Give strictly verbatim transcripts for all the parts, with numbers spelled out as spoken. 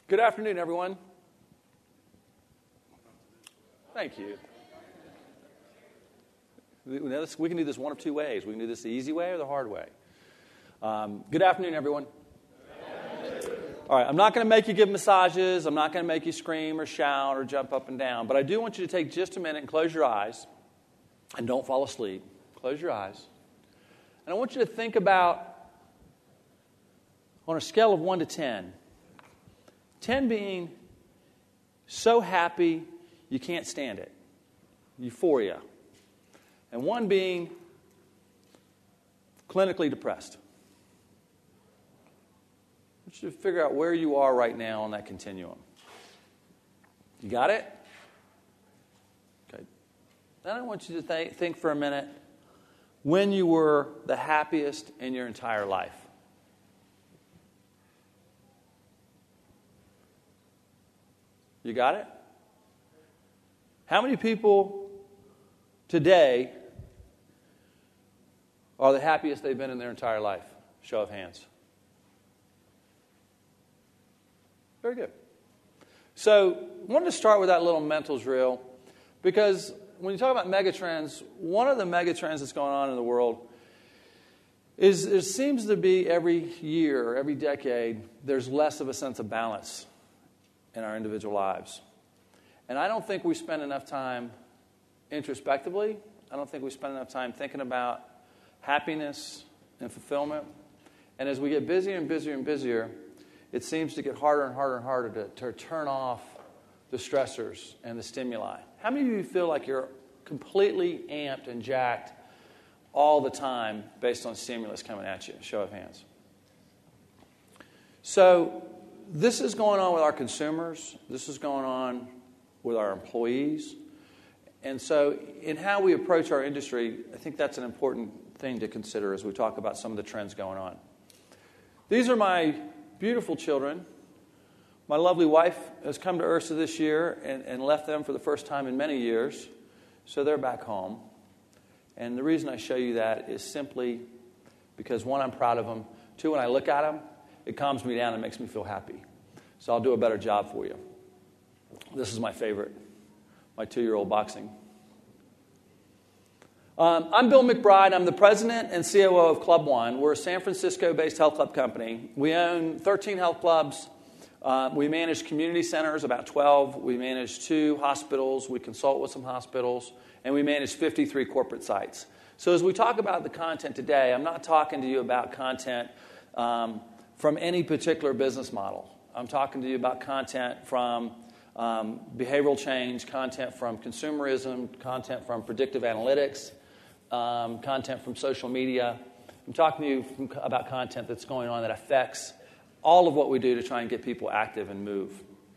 Good afternoon, everyone. Thank you. We can do this one of two ways. We can do this the easy way or the hard way. Um, good afternoon, everyone. All right, I'm not going to make you give massages. I'm not going to make you scream or shout or jump up and down. But I do want you to take just a minute and close your eyes. And don't fall asleep. Close your eyes. And I want you to think about, on a scale of one to ten, ten being so happy you can't stand it, euphoria. And one being clinically depressed. I want you to figure out where you are right now on that continuum. You got it? Okay. Then I want you to th- think for a minute when you were the happiest in your entire life. You got it? How many people today are the happiest they've been in their entire life? Show of hands. Very good. So I wanted to start with that little mental drill because when you talk about megatrends, one of the megatrends that's going on in the world is it seems to be every year, every decade, there's less of a sense of balance in our individual lives. And I don't think we spend enough time introspectively. I don't think we spend enough time thinking about happiness and fulfillment. And as we get busier and busier and busier, it seems to get harder and harder and harder to, to turn off the stressors and the stimuli. How many of you feel like you're completely amped and jacked all the time based on stimulus coming at you? Show of hands. So this is going on with our consumers. This is going on with our employees. And so in how we approach our industry, I think that's an important thing to consider as we talk about some of the trends going on. These are my beautiful children. My lovely wife has come to Ursa this year and, and left them for the first time in many years. So they're back home. And the reason I show you that is simply because, one, I'm proud of them. Two, when I look at them, it calms me down and makes me feel happy. So I'll do a better job for you. This is my favorite, my two-year-old boxing. Um, I'm Bill McBride. I'm the president and C O O of Club One. We're a San Francisco-based health club company. We own thirteen health clubs. Uh, we manage community centers, about twelve. We manage two hospitals. We consult with some hospitals. And we manage fifty-three corporate sites. So as we talk about the content today, I'm not talking to you about content um, from any particular business model. I'm talking to you about content from um, behavioral change, content from consumerism, content from predictive analytics, um, content from social media. I'm talking to you from, about content that's going on that affects all of what we do to try and get people active and move.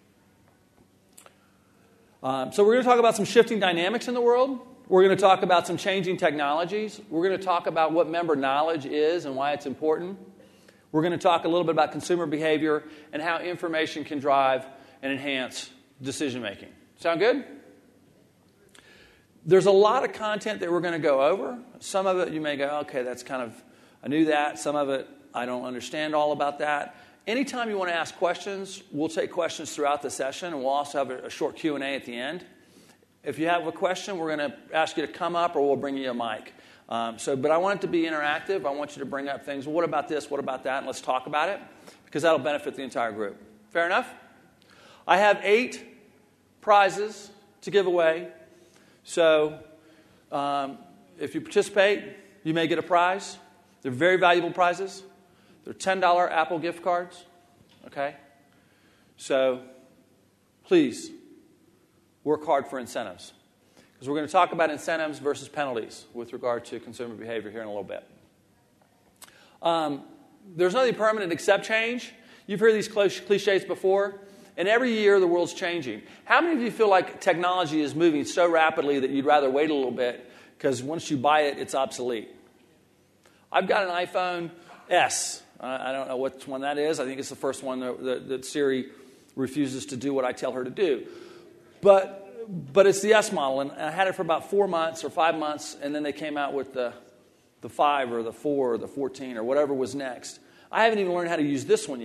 Um, so we're going to talk about some shifting dynamics in the world. We're going to talk about some changing technologies. We're going to talk about what member knowledge is and why it's important. We're going to talk a little bit about consumer behavior and how information can drive and enhance decision-making. Sound good? There's a lot of content that we're going to go over. Some of it you may go, okay, that's kind of, I knew that. Some of it, I don't understand all about that. Anytime you want to ask questions, we'll take questions throughout the session, and we'll also have a, a short Q and A at the end. If you have a question, we're going to ask you to come up, or we'll bring you a mic. Um, so, but I want it to be interactive. I want you to bring up things. Well, what about this? What about that? And let's talk about it, because that'll benefit the entire group. Fair enough? I have eight prizes to give away. So um, if you participate, you may get a prize. They're very valuable prizes. They're ten dollars Apple gift cards. Okay? So please work hard for incentives. Because we're going to talk about incentives versus penalties with regard to consumer behavior here in a little bit. Um, there's nothing permanent except change. You've heard these cliches before. And every year the world's changing. How many of you feel like technology is moving so rapidly that you'd rather wait a little bit because once you buy it, it's obsolete? I've got an iPhone S. I don't know which one that is. I think it's the first one that, that, that Siri refuses to do what I tell her to do. But but it's the S model, and I had it for about four months or five months, and then they came out with the the five or the four or the fourteen or whatever was next. I haven't even learned how to use this one yet.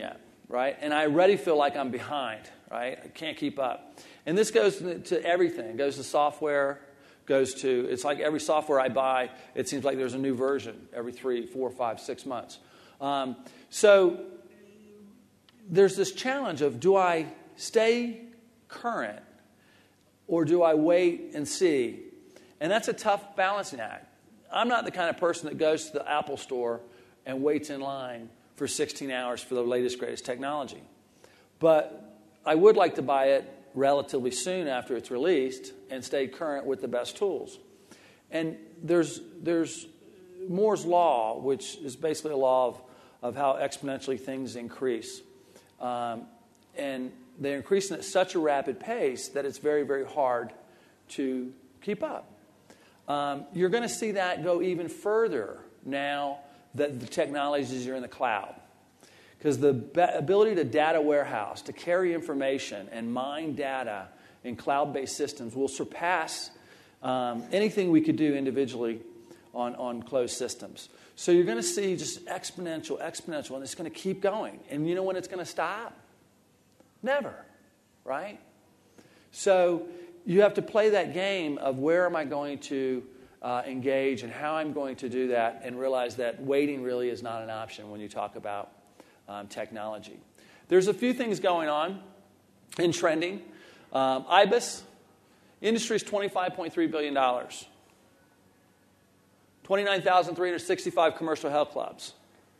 right? And I already feel like I'm behind, right? I can't keep up. And this goes to everything. It goes to software, goes to, it's like every software I buy, it seems like there's a new version every three, four, five, six months. Um, so there's this challenge of, do I stay current or do I wait and see? And that's a tough balancing act. I'm not the kind of person that goes to the Apple store and waits in line for sixteen hours for the latest, greatest technology. But I would like to buy it relatively soon after it's released and stay current with the best tools. And there's there's Moore's law, which is basically a law of, of how exponentially things increase. Um, and they're increasing at such a rapid pace that it's very, very hard to keep up. Um, you're going to see that go even further now that the technologies are in the cloud. Because the ba- ability to data warehouse, to carry information and mine data in cloud-based systems will surpass um, anything we could do individually on, on closed systems. So you're going to see just exponential, exponential, and it's going to keep going. And you know when it's going to stop? Never, right? So you have to play that game of where am I going to uh, engage and how I'm going to do that, and realize that waiting really is not an option when you talk about um, technology. There's a few things going on in trending. Um, I B I S, industry is twenty-five point three billion dollars. twenty-nine thousand three hundred sixty-five commercial health clubs.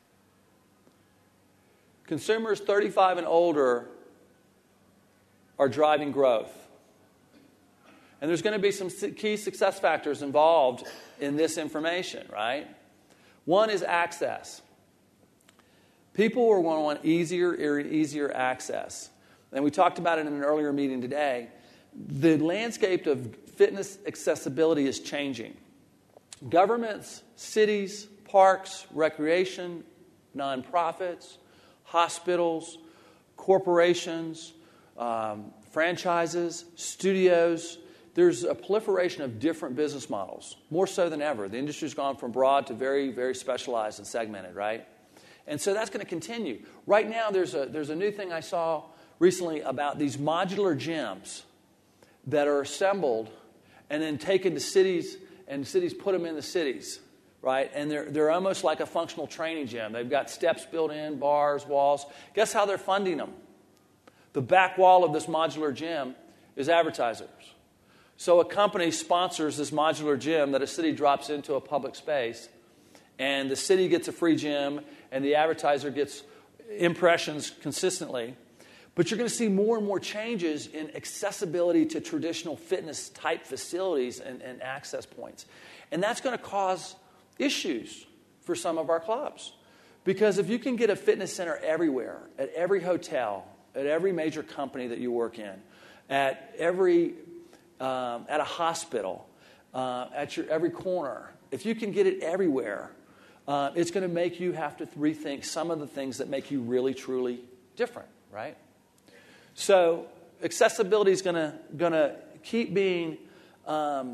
Consumers thirty-five and older are driving growth. And there's going to be some key success factors involved in this information, right? One is access. People are going to want easier, easier access. And we talked about it in an earlier meeting today. The landscape of fitness accessibility is changing. Governments, cities, parks, recreation, nonprofits, hospitals, corporations, um, franchises, studios. There's a proliferation of different business models, more so than ever. The industry's gone from broad to very, very specialized and segmented, right? And so that's going to continue. Right now, there's a there's a new thing I saw recently about these modular gyms that are assembled and then taken to cities, and cities put them in the cities, right? And they're they're almost like a functional training gym. They've got steps built in, bars, walls. Guess how they're funding them? The back wall of this modular gym is advertisers. So a company sponsors this modular gym that a city drops into a public space, and the city gets a free gym, and the advertiser gets impressions consistently. But you're going to see more and more changes in accessibility to traditional fitness-type facilities and, and access points. And that's going to cause issues for some of our clubs. Because if you can get a fitness center everywhere, at every hotel, at every major company that you work in, at every um, at a hospital, uh, at your every corner, if you can get it everywhere, uh, it's going to make you have to rethink some of the things that make you really, truly different, right? So accessibility is going to going to keep being um,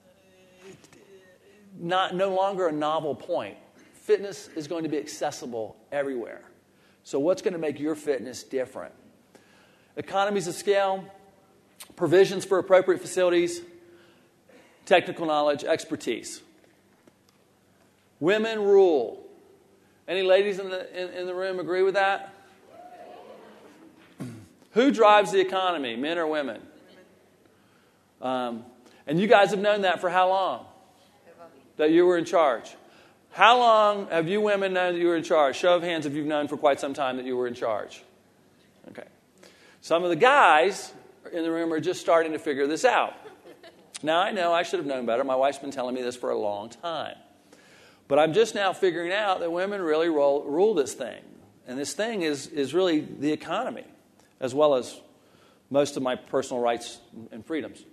not no longer a novel point. Fitness is going to be accessible everywhere. So what's going to make your fitness different? Economies of scale, provisions for appropriate facilities, technical knowledge, expertise. Women rule. Any ladies in the in, in the room agree with that? Who drives the economy, men or women? Um, and you guys have known that for how long? That you were in charge. How long have you women known that you were in charge? Show of hands if you've known for quite some time that you were in charge. Okay. Some of the guys in the room are just starting to figure this out. Now, I know I should have known better. My wife's been telling me this for a long time. But I'm just now figuring out that women really rule, rule this thing. And this thing is, is really the economy, as well as most of my personal rights and freedoms.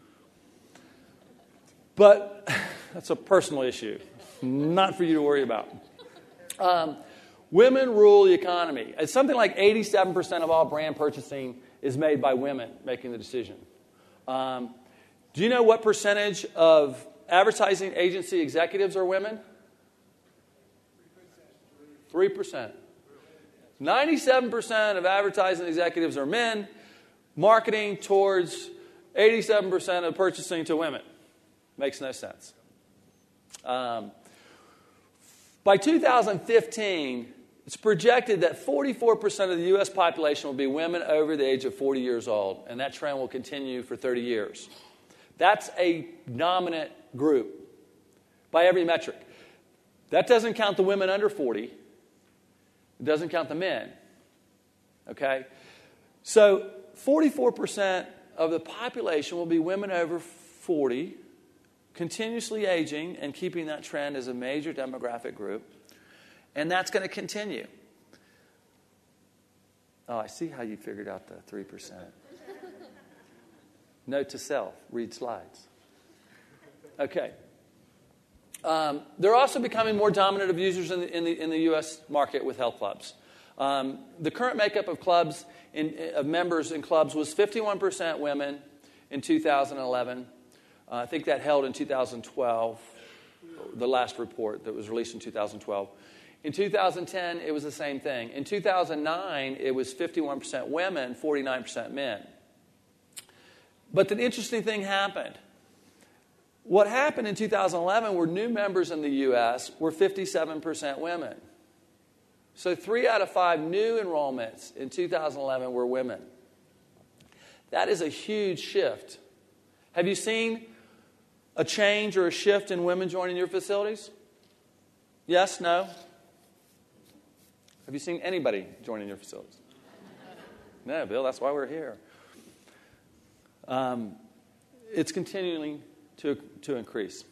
But that's a personal issue, not for you to worry about. Um, women rule the economy. It's something like eighty-seven percent of all brand purchasing is made by women making the decision. Um, do you know what percentage of advertising agency executives are women? three percent. ninety-seven percent of advertising executives are men, marketing towards eighty-seven percent of purchasing to women. Makes no sense. Um, by two thousand fifteen, it's projected that forty-four percent of the U S population will be women over the age of forty years old, and that trend will continue for thirty years. That's a dominant group by every metric. That doesn't count the women under forty. It doesn't count the men. Okay? So forty-four percent of the population will be women over forty, continuously aging and keeping that trend as a major demographic group. And that's going to continue. Oh, I see how you figured out the three percent. Note to self, read slides. Okay. Um, they're also becoming more dominant of users in the, in the, in the U S market with health clubs. Um, the current makeup of clubs, in, of members in clubs was fifty-one percent women in two thousand eleven. Uh, I think that held in two thousand twelve, the last report that was released in two thousand twelve. In two thousand ten, it was the same thing. In two thousand nine, it was fifty-one percent women, forty-nine percent men. But the interesting thing happened. What happened in two thousand eleven were new members in the U S were fifty-seven percent women. So three out of five new enrollments in two thousand eleven were women. That is a huge shift. Have you seen a change or a shift in women joining your facilities? Yes? No? Have you seen anybody joining your facilities? No, Bill, that's why we're here. Um, it's continuing to, to increase.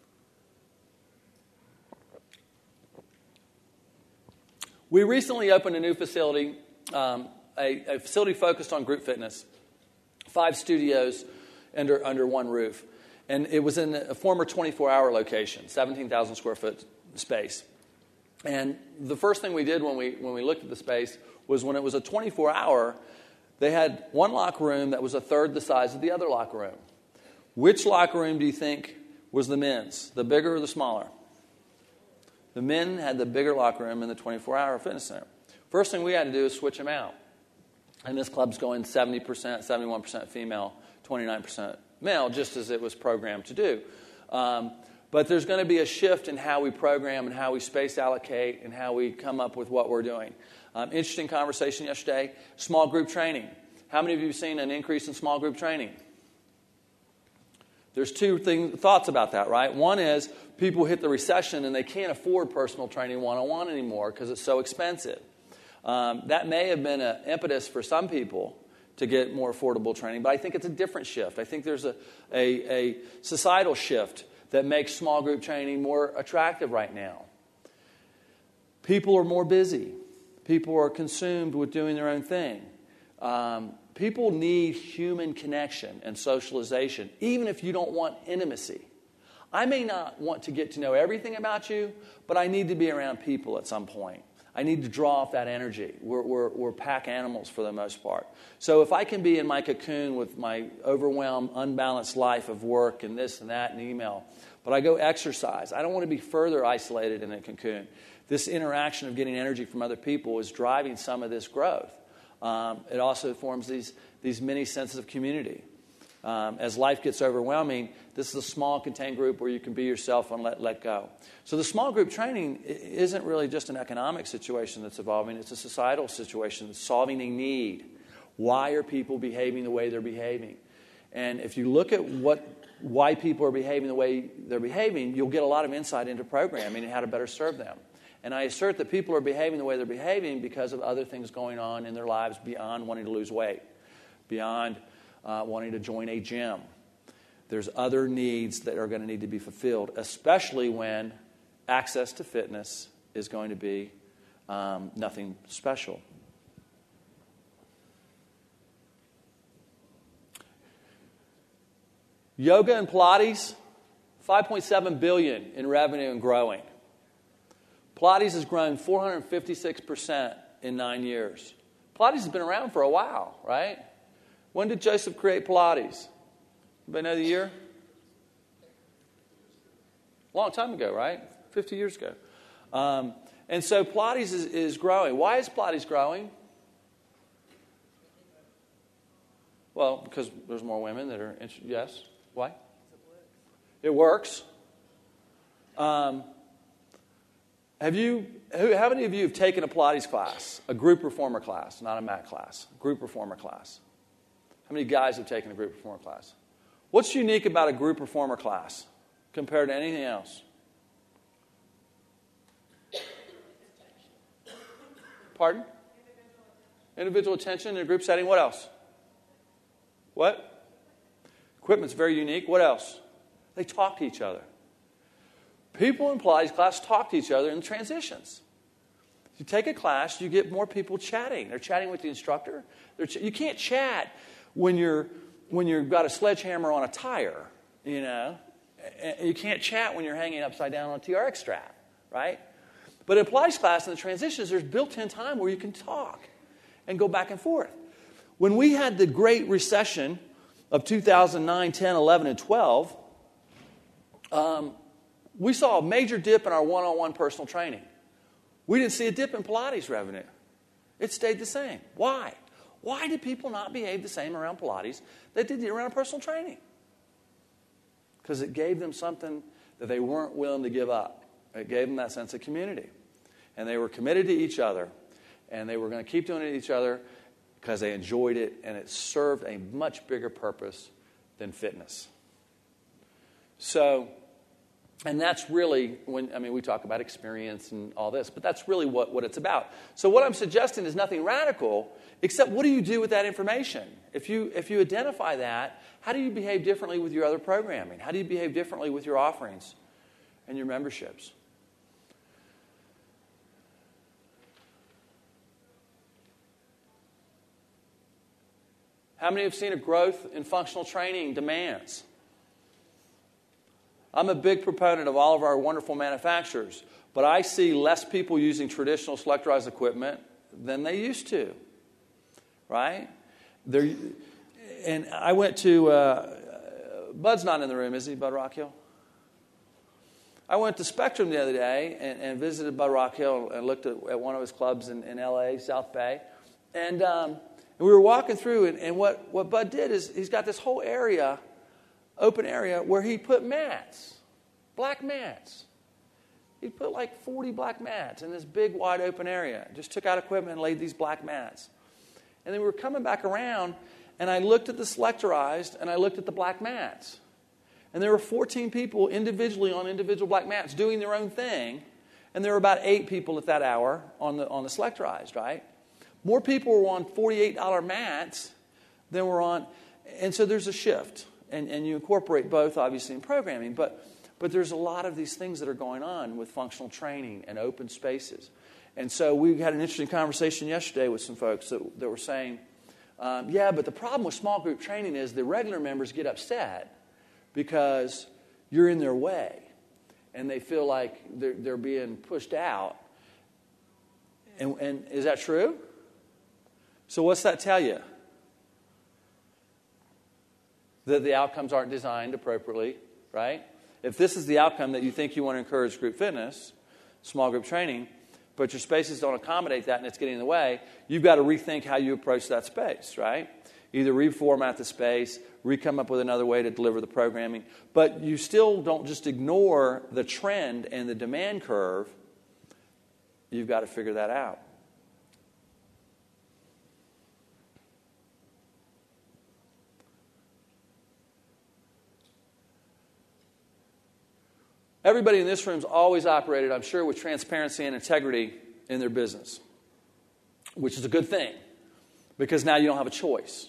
We recently opened a new facility, um, a, a facility focused on group fitness. Five studios under, under one roof. And it was in a former twenty-four hour location, seventeen thousand square foot space. And the first thing we did when we when we looked at the space was when it was a twenty-four hour, they had one locker room that was a third the size of the other locker room. Which locker room do you think was the men's, the bigger or the smaller? The men had the bigger locker room in the twenty-four hour fitness center. First thing we had to do is switch them out. And this club's going seventy percent, seventy-one percent female, twenty-nine percent male, just as it was programmed to do. Um, but there's going to be a shift in how we program and how we space allocate and how we come up with what we're doing. Um, interesting conversation yesterday. Small group training. How many of you have seen an increase in small group training? There's two things, thoughts about that, right? One is people hit the recession and they can't afford personal training one-on-one anymore because it's so expensive. Um, that may have been an impetus for some people to get more affordable training, but I think it's a different shift. I think there's a, a, a societal shift that makes small group training more attractive right now. People are more busy. People are consumed with doing their own thing. Um, people need human connection and socialization, even if you don't want intimacy. I may not want to get to know everything about you, but I need to be around people at some point. I need to draw off that energy. We're, we're, we're pack animals for the most part. So if I can be in my cocoon with my overwhelmed, unbalanced life of work and this and that and email, but I go exercise, I don't want to be further isolated in a cocoon. This interaction of getting energy from other people is driving some of this growth. Um, it also forms these, these mini senses of community. Um, as life gets overwhelming, this is a small, contained group where you can be yourself and let, let go. So the small group training isn't really just an economic situation that's evolving. It's a societal situation that's solving a need. Why are people behaving the way they're behaving? And if you look at what why people are behaving the way they're behaving, you'll get a lot of insight into programming and how to better serve them. And I assert that people are behaving the way they're behaving because of other things going on in their lives beyond wanting to lose weight, beyond uh, wanting to join a gym. There's other needs that are going to need to be fulfilled, especially when access to fitness is going to be um, nothing special. Yoga and Pilates, five point seven billion dollars in revenue and growing. Pilates has grown four hundred fifty-six percent in nine years. Pilates has been around for a while, right? When did Joseph create Pilates? Anybody know the year? A long time ago, right? fifty years ago. Um, And so Pilates is, is growing. Why is Pilates growing? Well, because there's more women that are interested. Yes? Why? It works. Um, have you? Who, how many of you have taken a Pilates class, a group reformer class, not a mat class, group reformer class? How many guys have taken a group reformer class? What's unique about a group reformer class compared to anything else? Pardon? Individual attention in a group setting. What else? What? Equipment's very unique. What else? They talk to each other. People in Pilates class talk to each other in transitions. You take a class, you get more people chatting. They're chatting with the instructor. Ch- you can't chat when you're when you've got a sledgehammer on a tire, you know. You can't chat when you're hanging upside down on a T R X strap, right? But in Pilates class, in the transitions, there's built-in time where you can talk and go back and forth. When we had the Great Recession of two thousand nine, ten, eleven, and twelve, um, we saw a major dip in our one-on-one personal training. We didn't see a dip in Pilates revenue. It stayed the same. Why? Why did people not behave the same around Pilates that they did around personal training? Because it gave them something that they weren't willing to give up. It gave them that sense of community. And they were committed to each other. And they were going to keep doing it to each other because they enjoyed it. And it served a much bigger purpose than fitness. So, and that's really, when I mean, we talk about experience and all this, but that's really what, what it's about. So what I'm suggesting is nothing radical, except what do you do with that information? If you, if you identify that, how do you behave differently with your other programming? How do you behave differently with your offerings and your memberships? How many have seen a growth in functional training demands? I'm a big proponent of all of our wonderful manufacturers, but I see less people using traditional selectorized equipment than they used to, right? They're, and I went to, uh, Bud's not in the room, is he, Bud Rockhill? I went to Spectrum the other day and, and visited Bud Rockhill and looked at, at one of his clubs in, in L A, South Bay, and, um, and we were walking through, and, and what, what Bud did is he's got this whole area, open area, where he put mats, black mats. He put like forty black mats in this big, wide open area. Just took out equipment and laid these black mats. And then we were coming back around, and I looked at the selectorized, and I looked at the black mats. And there were fourteen people individually on individual black mats doing their own thing, and there were about eight people at that hour on the on the selectorized, right? More people were on forty-eight dollars mats than were on, and so there's a shift. And, and you incorporate both, obviously, in programming. But, but there's a lot of these things that are going on with functional training and open spaces. And so we had an interesting conversation yesterday with some folks that, that were saying, um, yeah, but the problem with small group training is the regular members get upset because you're in their way. And they feel like they're, they're being pushed out. And, and is that true? So what's that tell you? That the outcomes aren't designed appropriately, right? If this is the outcome that you think you want to encourage group fitness, small group training, but your spaces don't accommodate that and it's getting in the way, you've got to rethink how you approach that space, right? Either reformat the space, re-come up with another way to deliver the programming, but you still don't just ignore the trend and the demand curve. You've got to figure that out. Everybody in this room has always operated, I'm sure, with transparency and integrity in their business, which is a good thing because now you don't have a choice.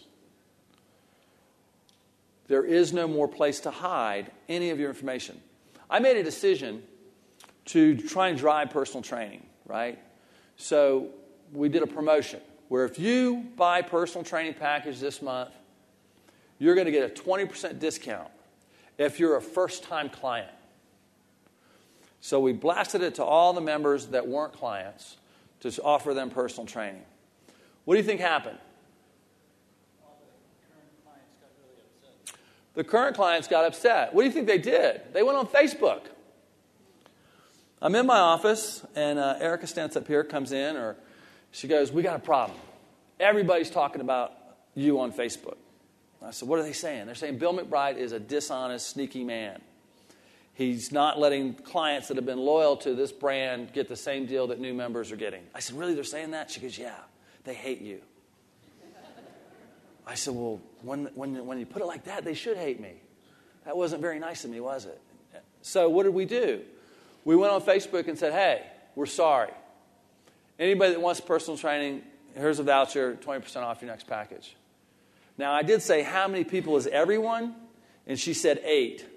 There is no more place to hide any of your information. I made a decision to try and drive personal training, right? So we did a promotion where if you buy personal training package this month, you're going to get a twenty percent discount if you're a first-time client. So we blasted it to all the members that weren't clients to offer them personal training. What do you think happened? All the current clients got really upset. The current clients got upset. What do you think they did? They went on Facebook. I'm in my office, and uh, Erica stands up here, comes in, or she goes, we got a problem. Everybody's talking about you on Facebook. I said, what are they saying? They're saying Bill McBride is a dishonest, sneaky man. He's not letting clients that have been loyal to this brand get the same deal that new members are getting. I said, really, they're saying that? She goes, yeah, they hate you. I said, well, when, when, when you put it like that, they should hate me. That wasn't very nice of me, was it? So what did we do? We went on Facebook and said, hey, we're sorry. Anybody that wants personal training, here's a voucher, twenty percent off your next package. Now, I did say, how many people is everyone? And she said eight.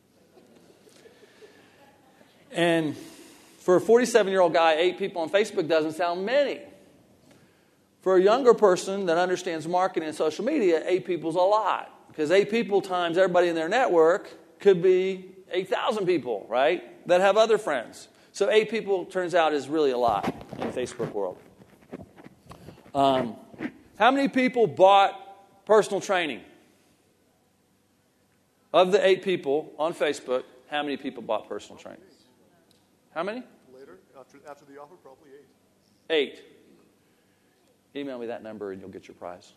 And for a forty-seven-year-old guy, eight people on Facebook doesn't sound many. For a younger person that understands marketing and social media, eight people's a lot. Because eight people times everybody in their network could be eight thousand people, right, that have other friends. So eight people, turns out, is really a lot in the Facebook world. Um, how many people bought personal training? Of the eight people on Facebook, how many people bought personal training? How many? Later, after, after the offer, probably eight. Eight. Email me that number and you'll get your prize.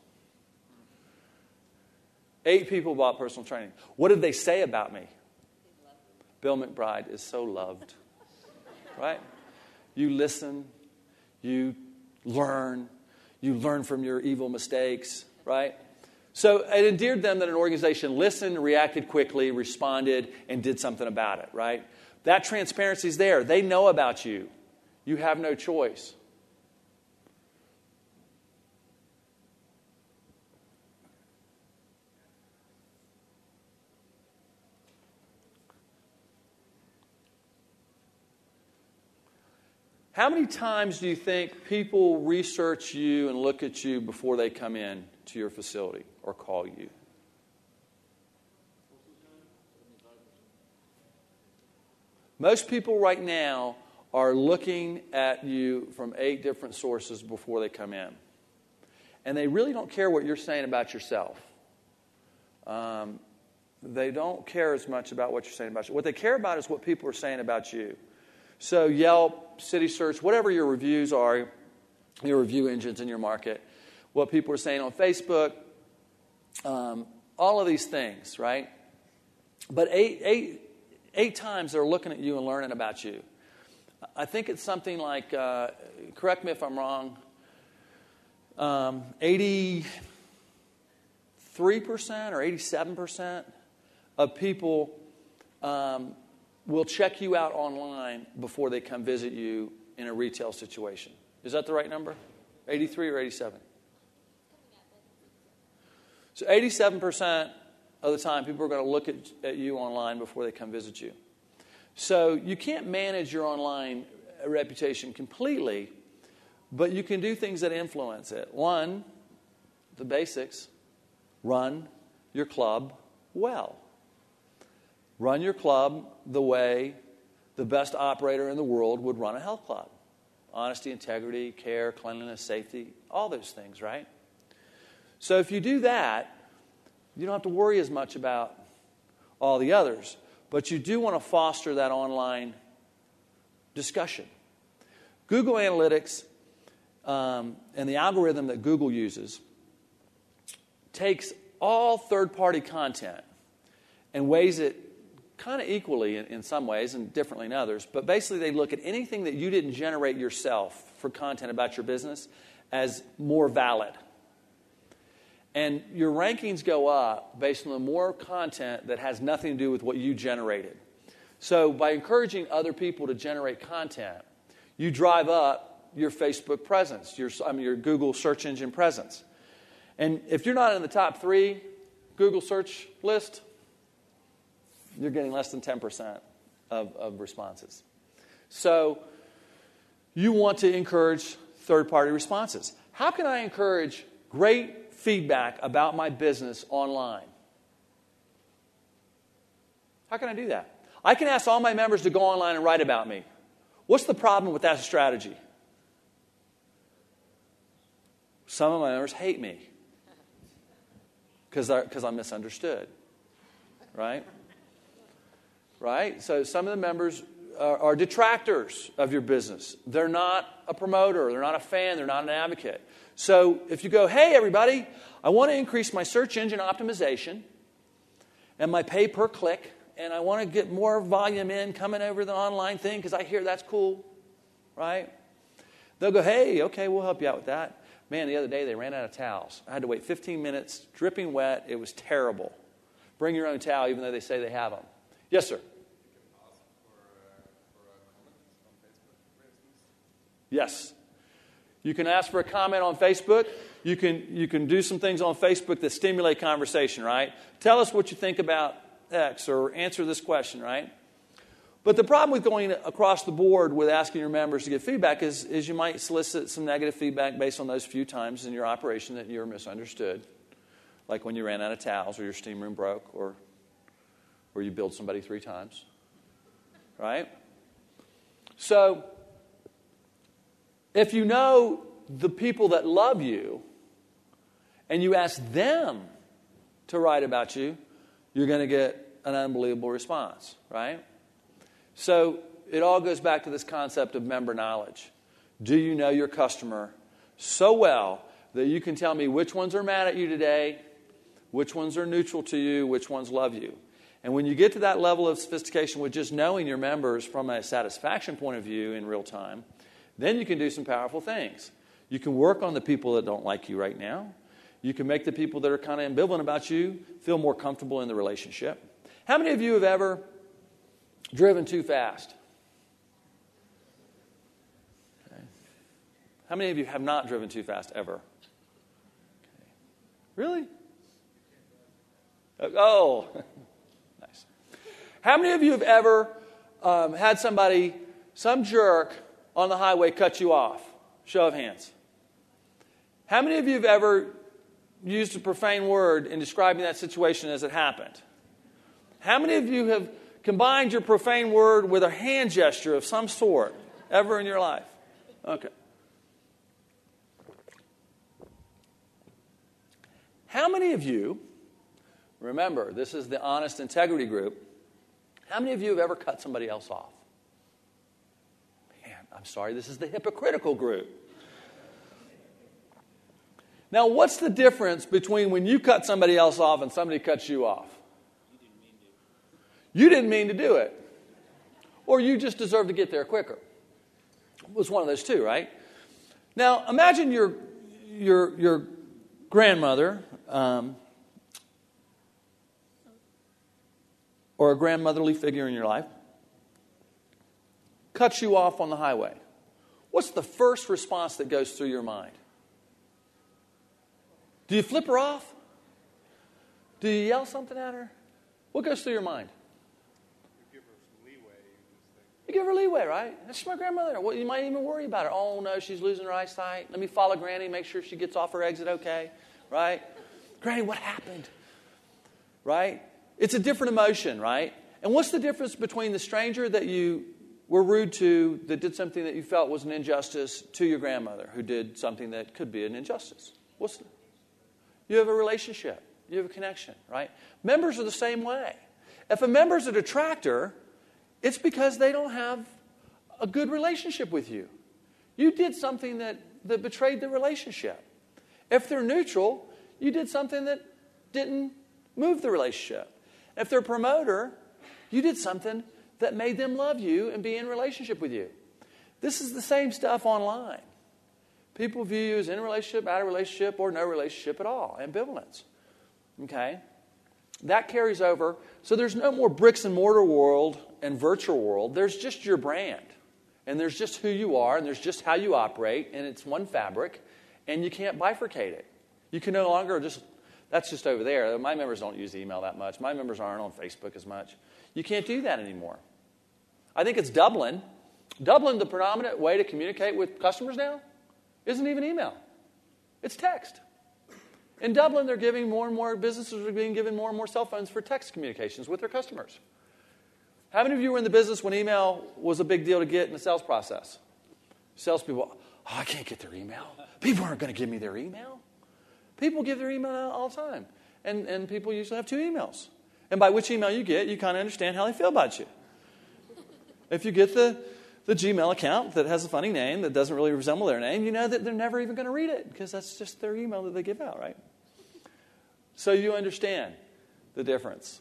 Eight people bought personal training. What did they say about me? Bill McBride is so loved. Right? You listen. You learn. You learn from your evil mistakes. Right? So it endeared them that an organization listened, reacted quickly, responded, and did something about it. Right? That transparency is there. They know about you. You have no choice. How many times do you think people research you and look at you before they come in to your facility or call you? Most people right now are looking at you from eight different sources before they come in. And they really don't care what you're saying about yourself. Um, they don't care as much about what you're saying about you. What they care about is what people are saying about you. So Yelp, CitySearch, whatever your reviews are, your review engines in your market, what people are saying on Facebook, um, all of these things, right? But eight, eight, eight times they're looking at you and learning about you. I think it's something like, uh, correct me if I'm wrong, um, eighty-three percent or eighty-seven percent of people um, will check you out online before they come visit you in a retail situation. Is that the right number? eighty-three or eighty-seven? So eighty-seven percent of the time, people are going to look at, at you online before they come visit you. So you can't manage your online reputation completely, but you can do things that influence it. One, the basics, run your club well. Run your club the way the best operator in the world would run a health club. Honesty, integrity, care, cleanliness, safety, all those things, right? So if you do that, you don't have to worry as much about all the others. But you do want to foster that online discussion. Google Analytics um, and the algorithm that Google uses takes all third-party content and weighs it kind of equally in, in some ways and differently in others. But basically they look at anything that you didn't generate yourself for content about your business as more valid. And your rankings go up based on the more content that has nothing to do with what you generated. So by encouraging other people to generate content, you drive up your Facebook presence, your, I mean, your Google search engine presence. And if you're not in the top three Google search list, you're getting less than ten percent of, of responses. So you want to encourage third-party responses. How can I encourage great feedback about my business online? How can I do that? I can ask all my members to go online and write about me. What's the problem with that strategy? Some of my members hate me because I'm misunderstood, right? Right? So some of the members are, are detractors of your business. They're not a promoter. They're not a fan. They're not an advocate. So if you go, hey, everybody, I want to increase my search engine optimization and my pay per click, and I want to get more volume in coming over the online thing because I hear that's cool, right? They'll go, hey, okay, we'll help you out with that. Man, the other day they ran out of towels. I had to wait fifteen minutes, dripping wet. It was terrible. Bring your own towel, even though they say they have them. Yes, sir. Yes. You can ask for a comment on Facebook. You can you can do some things on Facebook that stimulate conversation, right? Tell us what you think about X or answer this question, right? But the problem with going across the board with asking your members to get feedback is, is you might solicit some negative feedback based on those few times in your operation that you're misunderstood. Like when you ran out of towels or your steam room broke or, or you billed somebody three times, right? So if you know the people that love you and you ask them to write about you, you're going to get an unbelievable response, right? So it all goes back to this concept of member knowledge. Do you know your customer so well that you can tell me which ones are mad at you today, which ones are neutral to you, which ones love you? And when you get to that level of sophistication with just knowing your members from a satisfaction point of view in real time, then you can do some powerful things. You can work on the people that don't like you right now. You can make the people that are kind of ambivalent about you feel more comfortable in the relationship. How many of you have ever driven too fast? Okay. How many of you have not driven too fast ever? Okay. Really? Oh, nice. How many of you have ever um, had somebody, some jerk on the highway cut you off? Show of hands. How many of you have ever used a profane word in describing that situation as it happened? How many of you have combined your profane word with a hand gesture of some sort ever in your life? Okay. How many of you, remember, this is the honest integrity group, how many of you have ever cut somebody else off? Man, I'm sorry, this is the hypocritical group. Now, what's the difference between when you cut somebody else off and somebody cuts you off? You didn't mean to do it. Or you just deserve to get there quicker. It was one of those two, right? Now, imagine your, your, your grandmother um, or a grandmotherly figure in your life cuts you off on the highway. What's the first response that goes through your mind? Do you flip her off? Do you yell something at her? What goes through your mind? You give her some leeway. You give her leeway, right? That's my grandmother. Well, you might even worry about her. Oh, no, she's losing her eyesight. Let me follow Granny, make sure she gets off her exit okay, right? Granny, what happened? Right? It's a different emotion, right? And what's the difference between the stranger that you were rude to that did something that you felt was an injustice to your grandmother who did something that could be an injustice? What's the, you have a relationship. You have a connection, right? Members are the same way. If a member's a detractor, it's because they don't have a good relationship with you. You did something that, that betrayed the relationship. If they're neutral, you did something that didn't move the relationship. If they're a promoter, you did something that made them love you and be in relationship with you. This is the same stuff online. People view you as in a relationship, out of relationship, or no relationship at all. Ambivalence. Okay? That carries over. So there's no more bricks and mortar world and virtual world. There's just your brand. And there's just who you are, and there's just how you operate, and it's one fabric, and you can't bifurcate it. You can no longer just, that's just over there. My members don't use email that much. My members aren't on Facebook as much. You can't do that anymore. I think it's Dublin. Dublin, the predominant way to communicate with customers now, isn't even email. It's text. In Dublin, they're giving more and more, businesses are being given more and more cell phones for text communications with their customers. How many of you were in the business when email was a big deal to get in the sales process? Salespeople, oh, I can't get their email. People aren't going to give me their email. People give their email out all the time. And, and people usually have two emails. And by which email you get, you kind of understand how they feel about you. If you get the, the Gmail account that has a funny name that doesn't really resemble their name, you know that they're never even going to read it because that's just their email that they give out, right? So you understand the difference.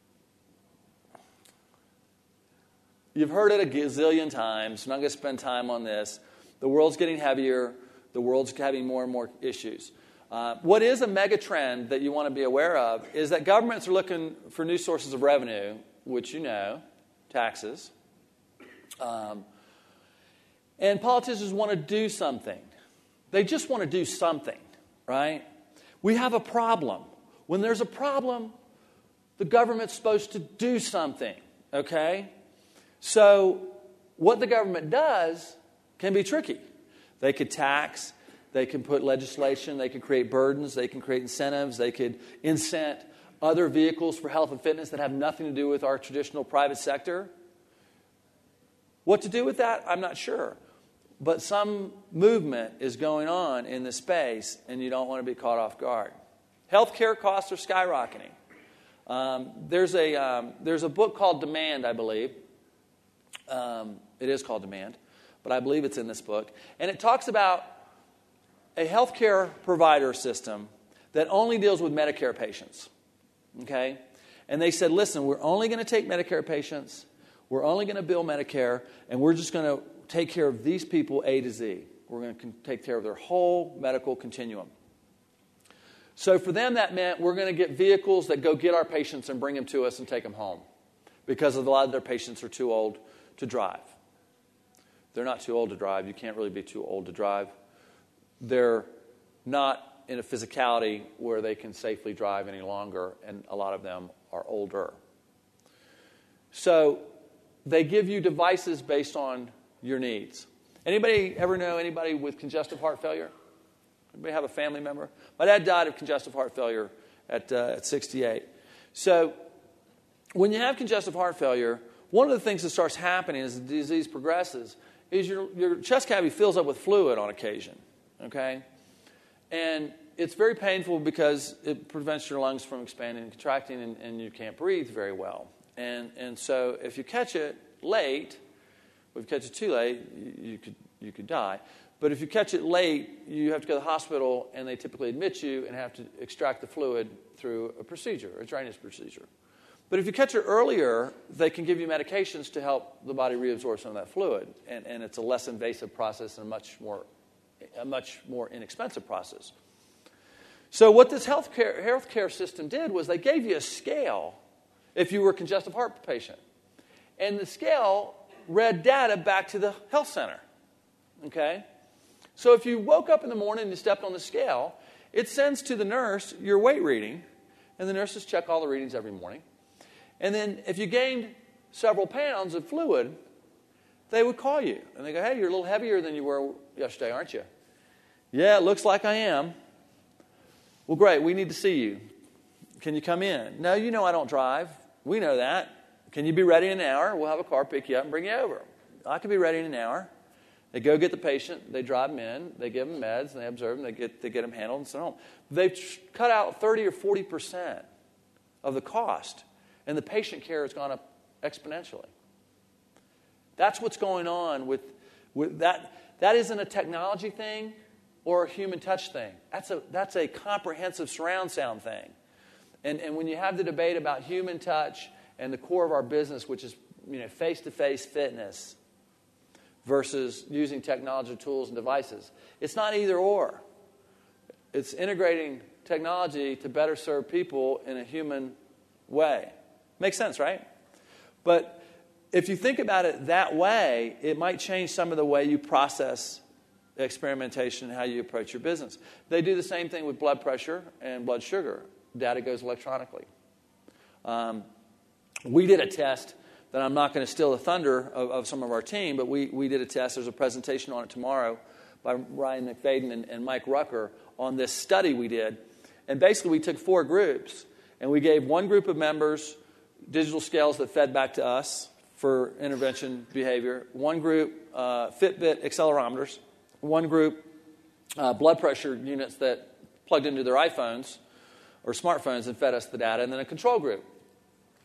You've heard it a gazillion times. I'm not going to spend time on this. The world's getting heavier. The world's having more and more issues. Uh, what is a mega trend that you want to be aware of is that governments are looking for new sources of revenue, which you know, taxes. Um, and politicians want to do something. They just want to do something, right? We have a problem. When there's a problem, the government's supposed to do something, okay? So what the government does can be tricky. They could tax, they can put legislation, they can create burdens, they can create incentives, they could incent other vehicles for health and fitness that have nothing to do with our traditional private sector. What to do with that, I'm not sure. But some movement is going on in this space, and you don't want to be caught off guard. Healthcare costs are skyrocketing. Um, there's a um, there's a book called Demand, I believe. Um, it is called Demand, but I believe it's in this book. And it talks about a healthcare provider system that only deals with Medicare patients. Okay? And they said, listen, we're only going to take Medicare patients, we're only going to bill Medicare, and we're just going to take care of these people A to Z. We're going to take care of their whole medical continuum. So for them, that meant we're going to get vehicles that go get our patients and bring them to us and take them home because a lot of their patients are too old to drive. They're not too old to drive. You can't really be too old to drive. They're not in a physicality where they can safely drive any longer, and a lot of them are older. So they give you devices based on your needs. Anybody ever know anybody with congestive heart failure? Anybody have a family member? My dad died of congestive heart failure at, uh, at sixty-eight. So when you have congestive heart failure, one of the things that starts happening as the disease progresses is your, your chest cavity fills up with fluid on occasion, okay? And it's very painful because it prevents your lungs from expanding and contracting, and, and you can't breathe very well. And, and so if you catch it late, or if you catch it too late, you, you, could, you could die. But if you catch it late, you have to go to the hospital, and they typically admit you and have to extract the fluid through a procedure, a drainage procedure. But if you catch it earlier, they can give you medications to help the body reabsorb some of that fluid, and, and it's a less invasive process and a much more, a much more inexpensive process. So what this healthcare healthcare system did was they gave you a scale if you were a congestive heart patient, and the scale read data back to the health center. Okay. So if you woke up in the morning and you stepped on the scale, it sends to the nurse your weight reading, and the nurses check all the readings every morning. And then if you gained several pounds of fluid, they would call you. And they go, hey, you're a little heavier than you were yesterday, aren't you? Yeah, it looks like I am. Well, great, we need to see you. Can you come in? No, you know I don't drive. We know that. Can you be ready in an hour? We'll have a car pick you up and bring you over. I can be ready in an hour. They go get the patient, they drive them in, they give them meds, and they observe them, they get, they get them handled and sent home. They've tr- cut out thirty or forty percent of the cost, and the patient care has gone up exponentially. That's what's going on with, with that. That isn't a technology thing or a human touch thing. That's a, that's a comprehensive surround sound thing. And, and when you have the debate about human touch and the core of our business, which is, you know, face-to-face fitness, versus using technology tools and devices. It's not either or. It's integrating technology to better serve people in a human way. Makes sense, right? But if you think about it that way, it might change some of the way you process experimentation and how you approach your business. They do the same thing with blood pressure and blood sugar. Data goes electronically. Um, we did a test that I'm not going to steal the thunder of, of some of our team, but we, we did a test. There's a presentation on it tomorrow by Ryan McFadden and, and Mike Rucker on this study we did. And basically we took four groups, and we gave one group of members digital scales that fed back to us for intervention behavior, one group uh, Fitbit accelerometers, one group uh, blood pressure units that plugged into their iPhones or smartphones and fed us the data, and then a control group.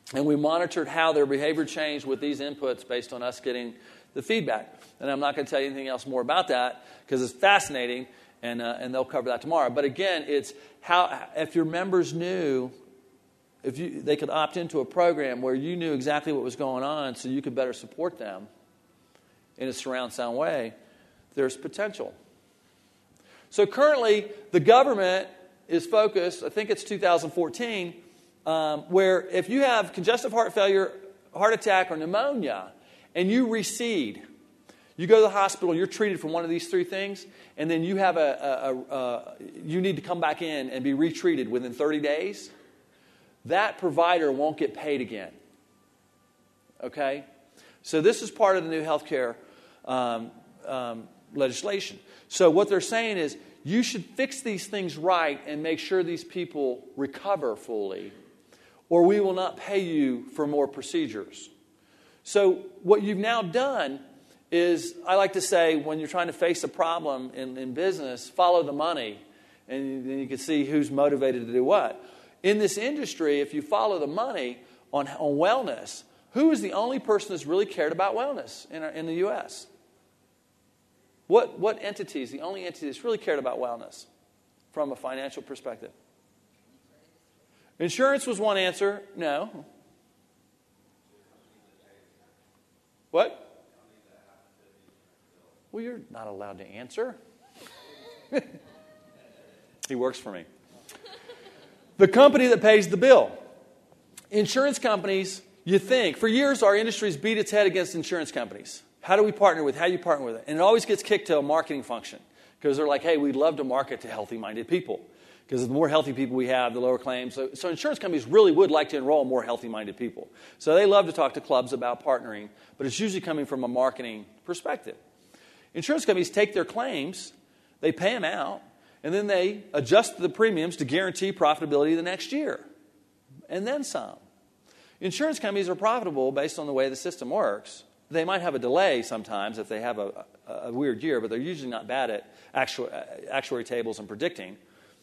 And we monitored how their behavior changed with these inputs based on us getting the feedback. And I'm not going to tell you anything else more about that because it's fascinating, and uh, and they'll cover that tomorrow. But again, it's how if your members knew, if you they could opt into a program where you knew exactly what was going on so you could better support them in a surround sound way, there's potential. So currently, the government is focused, I think it's two thousand fourteen, um, where if you have congestive heart failure, heart attack, or pneumonia, and you recede, you go to the hospital, you're treated for one of these three things, and then you have a, a, a, a you need to come back in and be retreated within thirty days, that provider won't get paid again. Okay? So this is part of the new healthcare um, um, legislation. So what they're saying is you should fix these things right and make sure these people recover fully, or we will not pay you for more procedures. So what you've now done is, I like to say, when you're trying to face a problem in, in business, follow the money, and then you can see who's motivated to do what. In this industry, if you follow the money on, on wellness, who is the only person that's really cared about wellness in, our, in the U S? What, what entity is the only entity that's really cared about wellness from a financial perspective? Insurance was one answer. No. What? Well, you're not allowed to answer. He works for me. The company that pays the bill. Insurance companies, you think, for years our industry's beat its head against insurance companies. How do we partner with? How do you partner with it? And it always gets kicked to a marketing function because they're like, hey, we'd love to market to healthy-minded people because the more healthy people we have, the lower claims. So, so insurance companies really would like to enroll more healthy-minded people. So they love to talk to clubs about partnering, but it's usually coming from a marketing perspective. Insurance companies take their claims, they pay them out, and then they adjust the premiums to guarantee profitability the next year, and then some. Insurance companies are profitable based on the way the system works. They might have a delay sometimes if they have a, a, a weird year, but they're usually not bad at actu- actuary tables and predicting.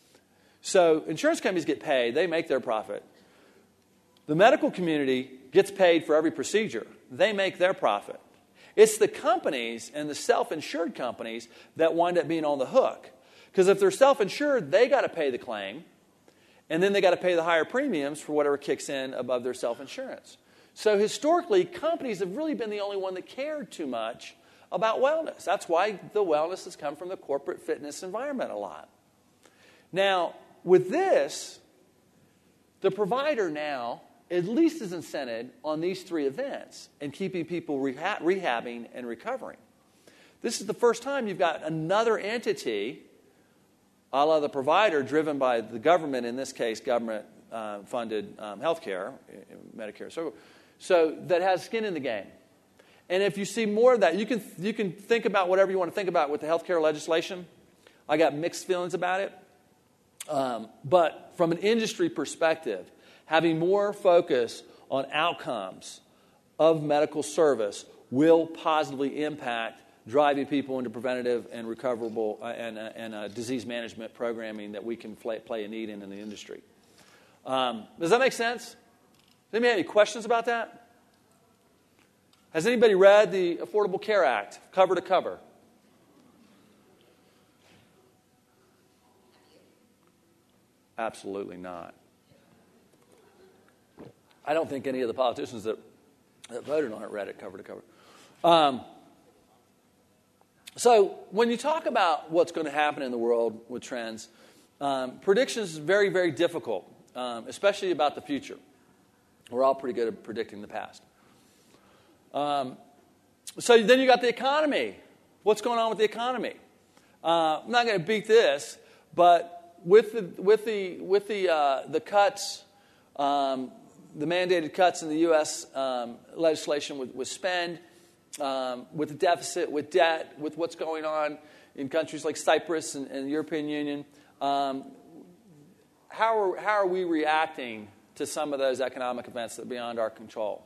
So insurance companies get paid. They make their profit. The medical community gets paid for every procedure. They make their profit. It's the companies and the self-insured companies that wind up being on the hook. Because if they're self-insured, they got to pay the claim, and then they got to pay the higher premiums for whatever kicks in above their self-insurance. So historically, companies have really been the only one that cared too much about wellness. That's why the wellness has come from the corporate fitness environment a lot. Now, with this, the provider now at least is incented on these three events and keeping people reha- rehabbing and recovering. This is the first time you've got another entity, a la the provider, driven by the government, in this case, government-funded uh, um, health care, Medicare, so So that has skin in the game. And if you see more of that, you can you can think about whatever you want to think about with the healthcare legislation. I got mixed feelings about it. Um, but from an industry perspective, having more focus on outcomes of medical service will positively impact driving people into preventative and recoverable uh, and, uh, and uh, disease management programming that we can play, play a need in in the industry. Um, does that make sense? Does anybody have any questions about that? Has anybody read the Affordable Care Act, cover to cover? Absolutely not. I don't think any of the politicians that, that voted on it read it cover to cover. Um, so when you talk about what's going to happen in the world with trends, um, predictions is very, very difficult, um, especially about the future. We're all pretty good at predicting the past. Um, so then you got the economy. What's going on with the economy? Uh, I'm not going to beat this, but with the with the with the uh, the cuts, um, the mandated cuts in the U S um, legislation with, with spend, um, with the deficit, with debt, with what's going on in countries like Cyprus and, and the European Union, um, how are how are we reacting to some of those economic events that are beyond our control?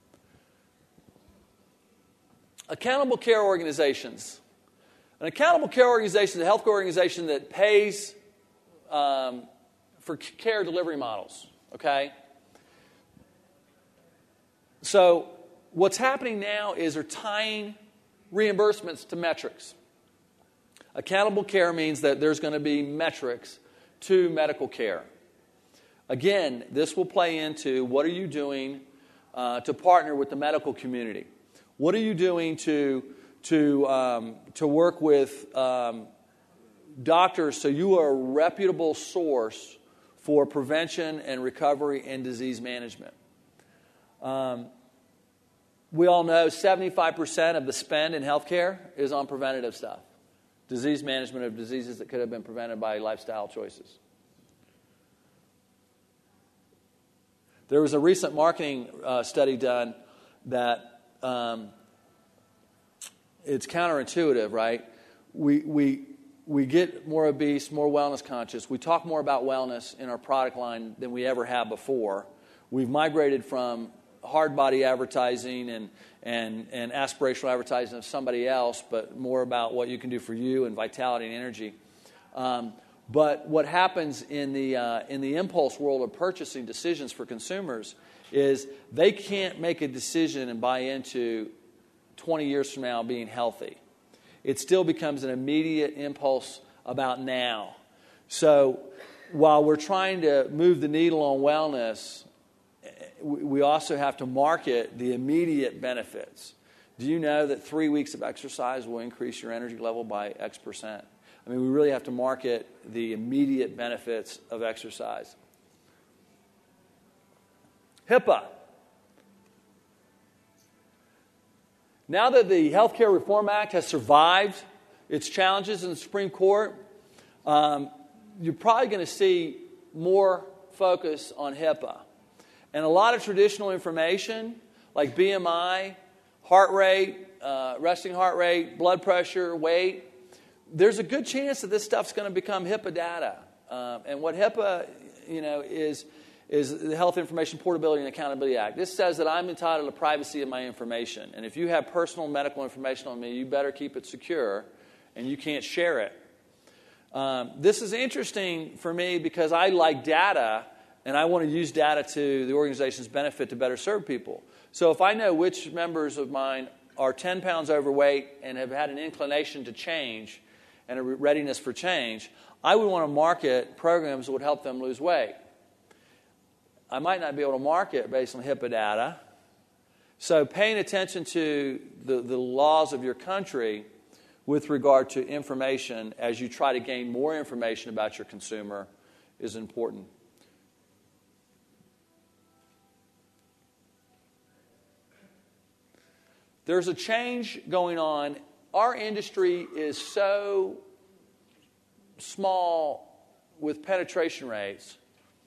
Accountable care organizations. An accountable care organization is a healthcare organization that pays um, for care delivery models, okay? So what's happening now is they're tying reimbursements to metrics. Accountable care means that there's going to be metrics to medical care. Again, this will play into what are you doing uh, to partner with the medical community? What are you doing to to um, to work with um, doctors so you are a reputable source for prevention and recovery and disease management? Um, we all know seventy-five percent of the spend in healthcare is on preventative stuff. Disease management of diseases that could have been prevented by lifestyle choices. There was a recent marketing uh, study done that um, it's counterintuitive, right? We we we get more obese, more wellness conscious. We talk more about wellness in our product line than we ever have before. We've migrated from hard body advertising and, and, and aspirational advertising of somebody else, but more about what you can do for you and vitality and energy. Um, but what happens in the uh, in the impulse world of purchasing decisions for consumers is they can't make a decision and buy into twenty years from now being healthy. It still becomes an immediate impulse about now. So while we're trying to move the needle on wellness, we also have to market the immediate benefits. Do you know that three weeks of exercise will increase your energy level by X percent? I mean, we really have to market the immediate benefits of exercise. HIPAA. Now that the Healthcare Reform Act has survived its challenges in the Supreme Court, um, you're probably going to see more focus on HIPAA. And a lot of traditional information, like B M I, heart rate, uh, resting heart rate, blood pressure, weight, there's a good chance that this stuff's going to become HIPAA data. Uh, and what HIPAA, you know, is is the Health Information Portability and Accountability Act. This says that I'm entitled to privacy of my information. And if you have personal medical information on me, you better keep it secure, and you can't share it. Um, this is interesting for me because I like data, and I want to use data to the organization's benefit to better serve people. So if I know which members of mine are ten pounds overweight and have had an inclination to change and a readiness for change, I would want to market programs that would help them lose weight. I might not be able to market based on HIPAA data. So paying attention to the, the laws of your country with regard to information as you try to gain more information about your consumer is important. There's a change going on. Our industry is so small with penetration rates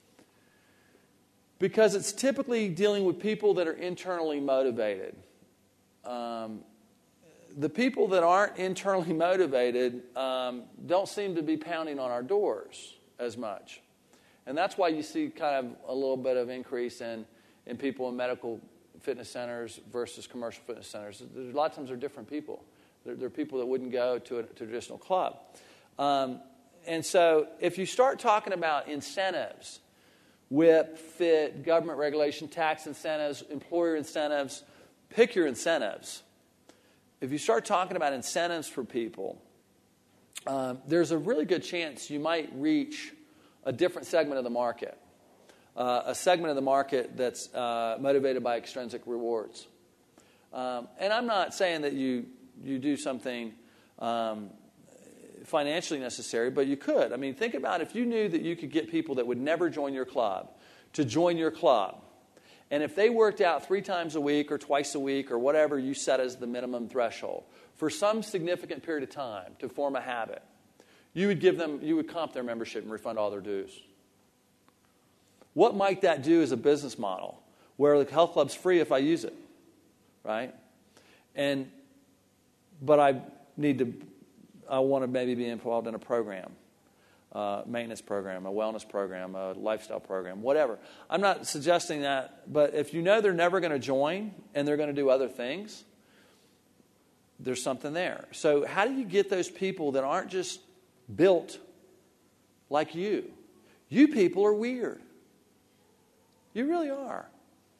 because it's typically dealing with people that are internally motivated. Um, the people that aren't internally motivated um, don't seem to be pounding on our doors as much. And that's why you see kind of a little bit of increase in, in people in medical fitness centers versus commercial fitness centers. A lot of times they're different people. They're, they're people that wouldn't go to a, to a traditional club. Um, and so if you start talking about incentives, WHIP, FIT, government regulation, tax incentives, employer incentives, pick your incentives. If you start talking about incentives for people, um, there's a really good chance you might reach a different segment of the market. Uh, a segment of the market that's uh, motivated by extrinsic rewards. Um, and I'm not saying that you you do something um, financially necessary, but you could. I mean, think about if you knew that you could get people that would never join your club to join your club. And if they worked out three times a week or twice a week or whatever you set as the minimum threshold for some significant period of time to form a habit, you would give them, you would comp their membership and refund all their dues. What might that do as a business model where the health club's free if I use it, right? And but I need to, I want to maybe be involved in a program, a maintenance program, a wellness program, a lifestyle program, whatever. I'm not suggesting that, but if you know they're never going to join and they're going to do other things, there's something there. So how do you get those people that aren't just built like you? You people are weird. You really are.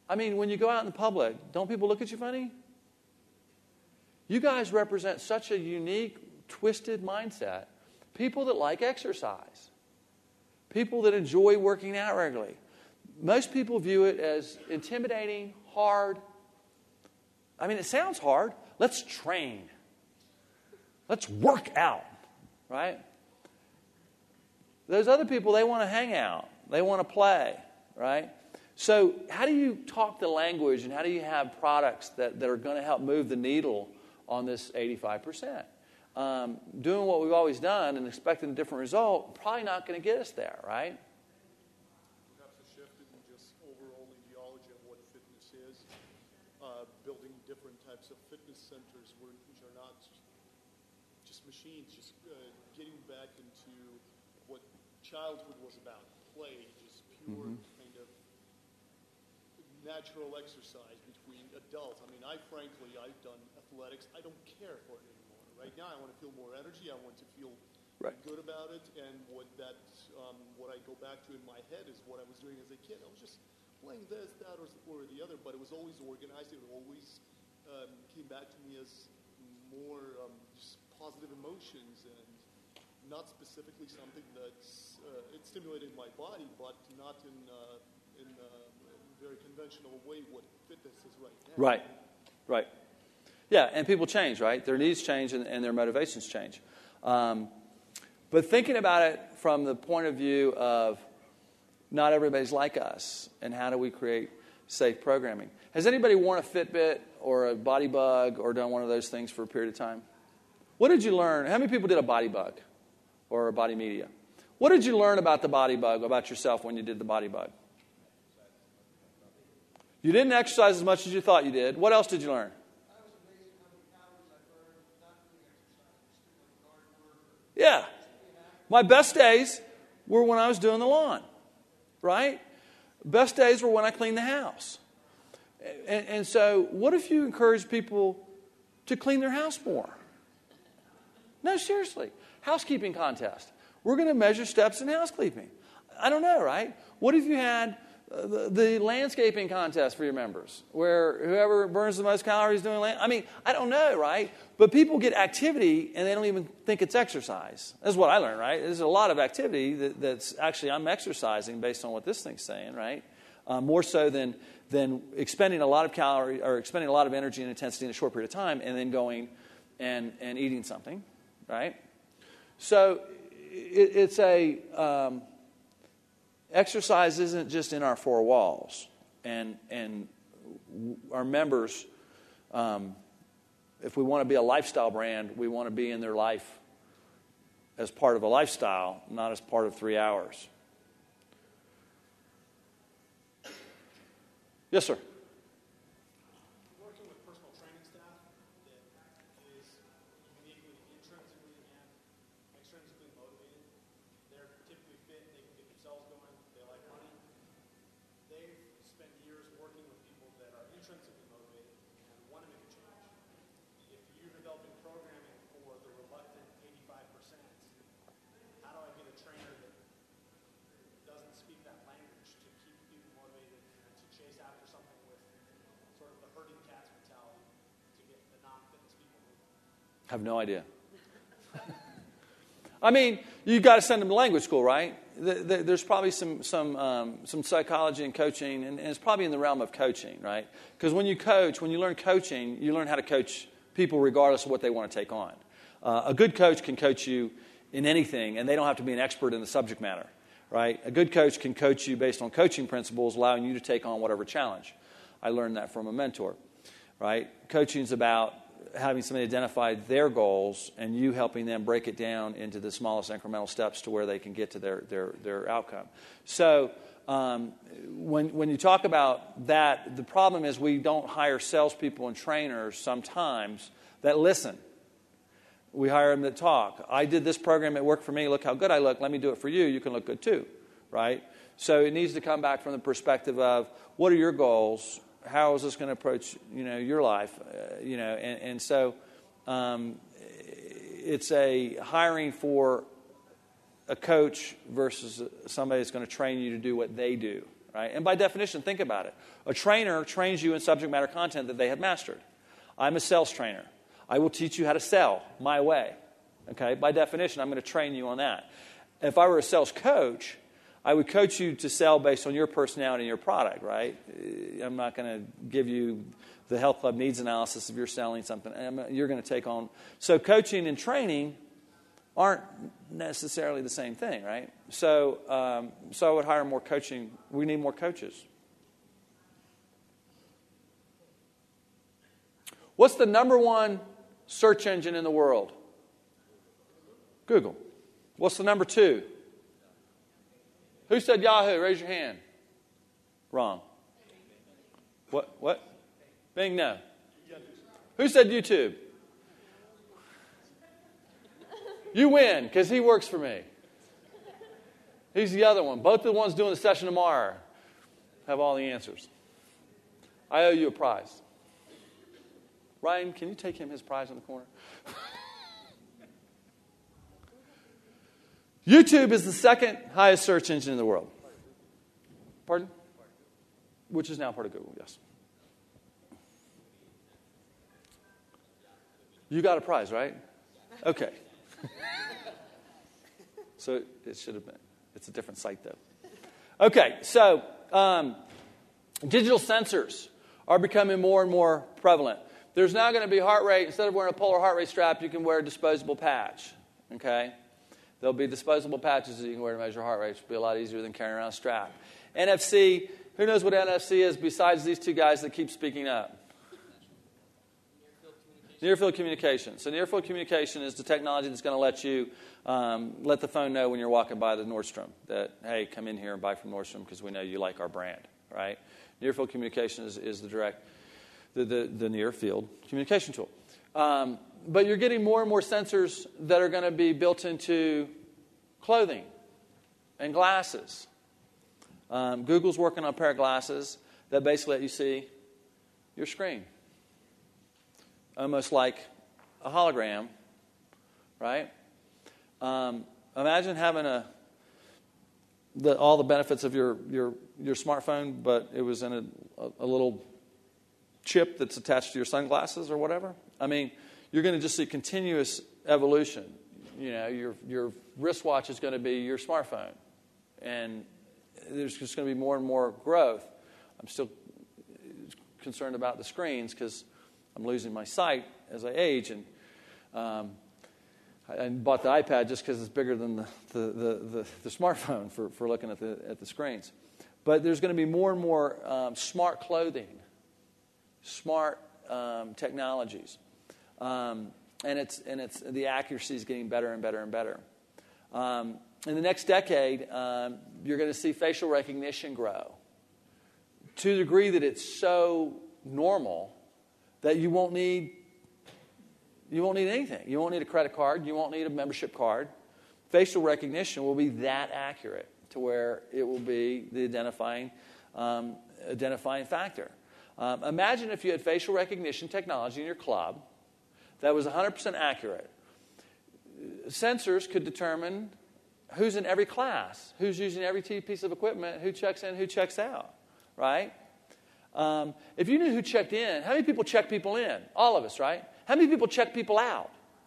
I mean, when you go out in the public, don't people look at you funny? You guys represent such a unique, twisted mindset. People that like exercise. People that enjoy working out regularly. Most people view it as intimidating, hard. I mean, it sounds hard. Let's train. Let's work out, right? Those other people, they want to hang out. They want to play, right? So how do you talk the language and how do you have products that, that are going to help move the needle on this eighty-five percent? Um, doing what we've always done and expecting a different result, probably not going to get us there, right? Perhaps a shift in just overall ideology of what fitness is. Uh, building different types of fitness centers where, which are not just machines, just uh, getting back into what childhood was about, play, just pure Mm-hmm. kind of natural exercise between adults. I mean, I frankly, I've done athletics. I don't care for it anymore. Right now, I want to feel more energy. I want to feel Right. good about it. And what that, um, what I go back to in my head is what I was doing as a kid. I was just playing this, that, or, or the other, but it was always organized. It always um, came back to me as more um, just positive emotions and not specifically something that's uh, it stimulated my body, but not in uh, in uh, a very conventional way what fitness is right now. Right, right. Yeah, and people change, right? Their needs change and, and their motivations change. Um, but thinking about it from the point of view of not everybody's like us, and how do we create safe programming? Has anybody worn a Fitbit or a Body Bug or done one of those things for a period of time? What did you learn? How many people did a Body Bug or a Body Media? What did you learn about the Body Bug, about yourself when you did the Body Bug? You didn't exercise as much as you thought you did. What else did you learn? Yeah. My best days were when I was doing the lawn, right? Best days were when I cleaned the house. And, and so what if you encourage people to clean their house more? No, seriously. Housekeeping contest. We're going to measure steps in housekeeping. I don't know, right? What if you had uh, the, the landscaping contest for your members, where whoever burns the most calories doing land? I mean, I don't know, right? But people get activity and they don't even think it's exercise. That's what I learned, right? There's a lot of activity that, that's actually I'm exercising based on what this thing's saying, right? Uh, more so than than expending a lot of calories or expending a lot of energy and intensity in a short period of time and then going and and eating something, right? So it, it's a um, exercise isn't just in our four walls, and and our members. Um, If we want to be a lifestyle brand, we want to be in their life as part of a lifestyle, not as part of three hours. Yes, sir. Working with personal training staff that is uniquely intrinsically and extrinsically motivated. They're typically fit, they can get themselves going, they like money. They've spent years working with people that are intrinsically motivated and want to make a change. If you're developing programming for the reluctant eighty-five percent, how do I get a trainer that doesn't speak that language to keep people motivated and to chase after something with sort of the herding cats mentality to get the non-fitness people moving? I have no idea. I mean, you got to send them to language school, right? There's probably some some um, some psychology and coaching, and it's probably in the realm of coaching, right? Because when you coach, when you learn coaching, you learn how to coach people regardless of what they want to take on. Uh, a good coach can coach you in anything, and they don't have to be an expert in the subject matter, right? A good coach can coach you based on coaching principles, allowing you to take on whatever challenge. I learned that from a mentor, right? Coaching is about having somebody identify their goals and you helping them break it down into the smallest incremental steps to where they can get to their their, their outcome. So um, when when you talk about that, the problem is we don't hire salespeople and trainers sometimes that listen. We hire them that talk. I did this program, it worked for me, look how good I look, let me do it for you, you can look good too, right? So it needs to come back from the perspective of what are your goals? How is this going to approach, you know, your life, uh, you know, and, and so um, it's a hiring for a coach versus somebody that's going to train you to do what they do, right? And by definition, think about it. A trainer trains you in subject matter content that they have mastered. I'm a sales trainer. I will teach you how to sell my way, okay? By definition, I'm going to train you on that. If I were a sales coach, I would coach you to sell based on your personality and your product, right? I'm not going to give you the health club needs analysis if you're selling something. You're going to take on. So coaching and training aren't necessarily the same thing, right? So, um, so I would hire more coaching. We need more coaches. What's the number one search engine in the world? Google. What's the number two? Who said Yahoo? Raise your hand. Wrong. What? What? Bing, no. Who said YouTube? You win, because he works for me. He's the other one. Both the ones doing the session tomorrow have all the answers. I owe you a prize. Ryan, can you take him his prize in the corner? YouTube is the second highest search engine in the world. Pardon? Which is now part of Google, yes. You got a prize, right? Okay. So it should have been. It's a different site, though. Okay, so um, digital sensors are becoming more and more prevalent. There's now going to be heart rate. Instead of wearing a polar heart rate strap, you can wear a disposable patch. Okay? There'll be disposable patches that you can wear to measure heart rate, which will be a lot easier than carrying around a strap. N F C, who knows what N F C is besides these two guys that keep speaking up? Near-field communication. So near-field communication is the technology that's going to let you um, let the phone know when you're walking by the Nordstrom that, hey, come in here and buy from Nordstrom because we know you like our brand, right? Near-field communication is, is the direct, the, the, the near-field communication tool. Um, but you're getting more and more sensors that are going to be built into clothing and glasses. Um, Google's working on a pair of glasses that basically let you see your screen. Almost like a hologram, right? Um, imagine having a the, all the benefits of your, your, your smartphone, but it was in a, a, a little chip that's attached to your sunglasses or whatever. I mean, you're going to just see continuous evolution. You know, your your wristwatch is going to be your smartphone, and there's just going to be more and more growth. I'm still concerned about the screens because I'm losing my sight as I age, and um, I, I bought the iPad just because it's bigger than the the, the, the the smartphone for, for looking at the at the screens. But there's going to be more and more um, smart clothing, smart um, technologies, um, and it's and it's the accuracy is getting better and better and better. Um, in the next decade, um, you're going to see facial recognition grow to the degree that it's so normal that you won't need you won't need anything. You won't need a credit card. You won't need a membership card. Facial recognition will be that accurate to where it will be the identifying um, identifying factor. Um, imagine if you had facial recognition technology in your club that was one hundred percent accurate. Sensors could determine who's in every class, who's using every piece of equipment, who checks in, who checks out, right? Um, if you knew who checked in, how many people check people in? All of us, right? How many people check people out?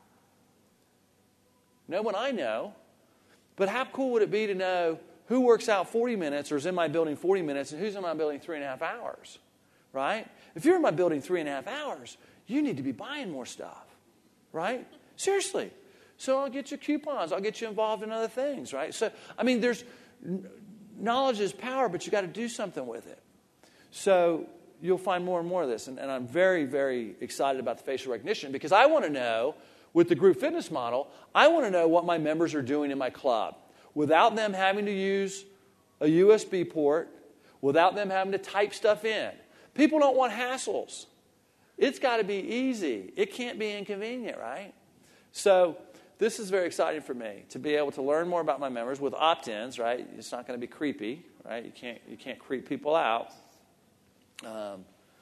No one I know. But how cool would it be to know who works out forty minutes or is in my building forty minutes and who's in my building three and a half hours, right? If you're in my building three and a half hours, you need to be buying more stuff, right? Seriously. So I'll get you coupons. I'll get you involved in other things, right? So, I mean, there's knowledge is power, but you got to do something with it. So you'll find more and more of this. And, and I'm very, very excited about the facial recognition because I want to know, with the group fitness model, I want to know what my members are doing in my club without them having to use a U S B port, without them having to type stuff in. People don't want hassles. It's got to be easy. It can't be inconvenient, right? So this is very exciting for me to be able to learn more about my members with opt-ins, right? It's not going to be creepy, right? You can't you can't creep people out. Um,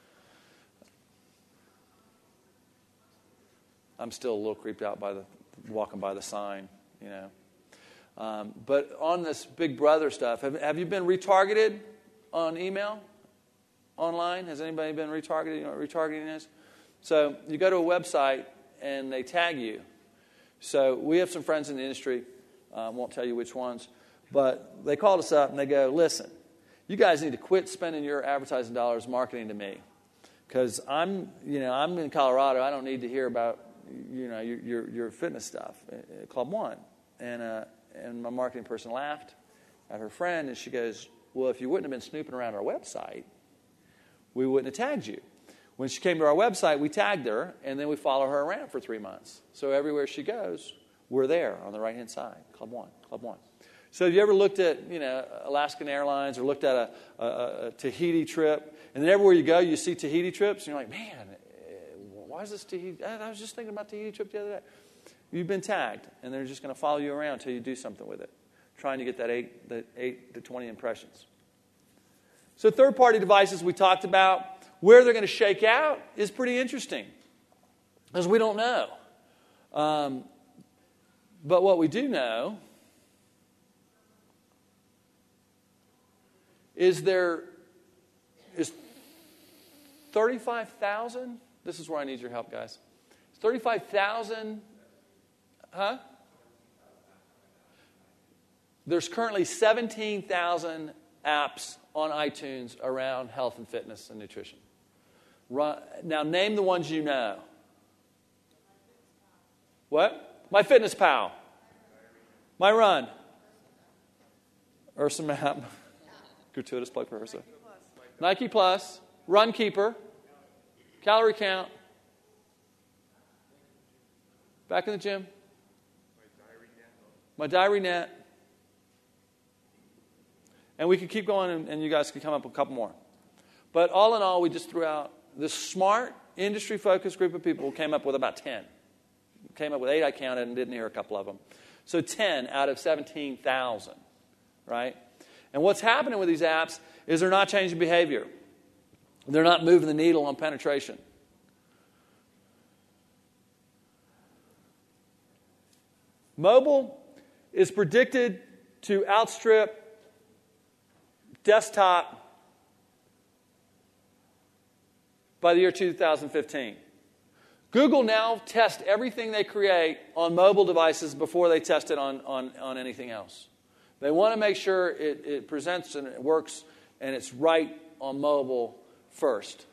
I'm still a little creeped out by the walking by the sign, you know. Um, but on this Big Brother stuff, have, have you been retargeted on email, online? Has anybody been retargeting? You know what retargeting is? So you go to a website and they tag you. So we have some friends in the industry. I uh, won't tell you which ones. But they called us up and they go, listen, you guys need to quit spending your advertising dollars marketing to me. Because I'm, you know, I'm in Colorado. I don't need to hear about, you know, your your, your fitness stuff at Club One. And uh, and my marketing person laughed at her friend, and she goes, well, if you wouldn't have been snooping around our website, we wouldn't have tagged you. When she came to our website, we tagged her, and then we follow her around for three months. So everywhere she goes, we're there on the right-hand side, Club One, Club One. So have you ever looked at, you know, Alaskan Airlines or looked at a, a, a Tahiti trip, and then everywhere you go, you see Tahiti trips, and you're like, man, why is this Tahiti? I was just thinking about Tahiti trip the other day. You've been tagged, and they're just going to follow you around until you do something with it, trying to get that eight, that eight to twenty impressions. So third-party devices we talked about. Where they're going to shake out is pretty interesting, because we don't know. Um, but what we do know is there is thirty-five thousand. This is where I need your help, guys. thirty-five thousand, huh? There's currently seventeen thousand apps on iTunes around health and fitness and nutrition. Run, now, name the ones you know. What? MyFitnessPal. My Run. Ursa Map. Gratuitous plug for Ursa. Nike Plus. Runkeeper. Calorie Count. Back in the gym. My Diary Net. And we could keep going, and, and you guys could come up with a couple more. But all in all, we just threw out this smart, industry-focused group of people came up with about ten. Came up with eight, I counted, and didn't hear a couple of them. So ten out of seventeen thousand, right? And what's happening with these apps is they're not changing behavior. They're not moving the needle on penetration. Mobile is predicted to outstrip desktop by the year two thousand fifteen. Google now tests everything they create on mobile devices before they test it on, on, on anything else. They want to make sure it, it presents and it works and it's right on mobile first.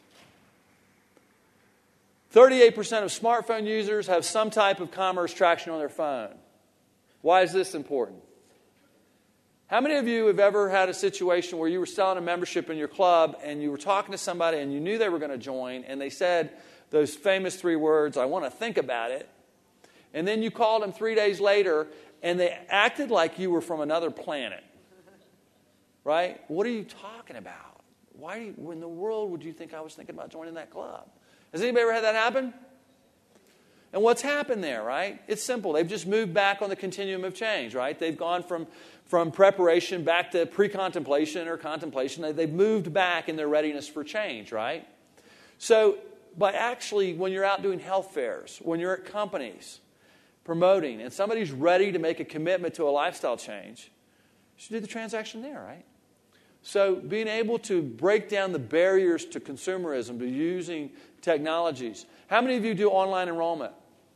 thirty-eight percent of smartphone users have some type of commerce traction on their phone. Why is this important? How many of you have ever had a situation where you were selling a membership in your club and you were talking to somebody and you knew they were going to join and they said those famous three words, I want to think about it, and then you called them three days later and they acted like you were from another planet, right? What are you talking about? Why in the world would you think I was thinking about joining that club? Has anybody ever had that happen? And what's happened there, right? It's simple. They've just moved back on the continuum of change, right? They've gone from, from preparation back to pre-contemplation or contemplation. They've moved back in their readiness for change, right? So by actually, when you're out doing health fairs, when you're at companies promoting, and somebody's ready to make a commitment to a lifestyle change, you should do the transaction there, right? So being able to break down the barriers to consumerism, to using technologies. How many of you do online enrollment?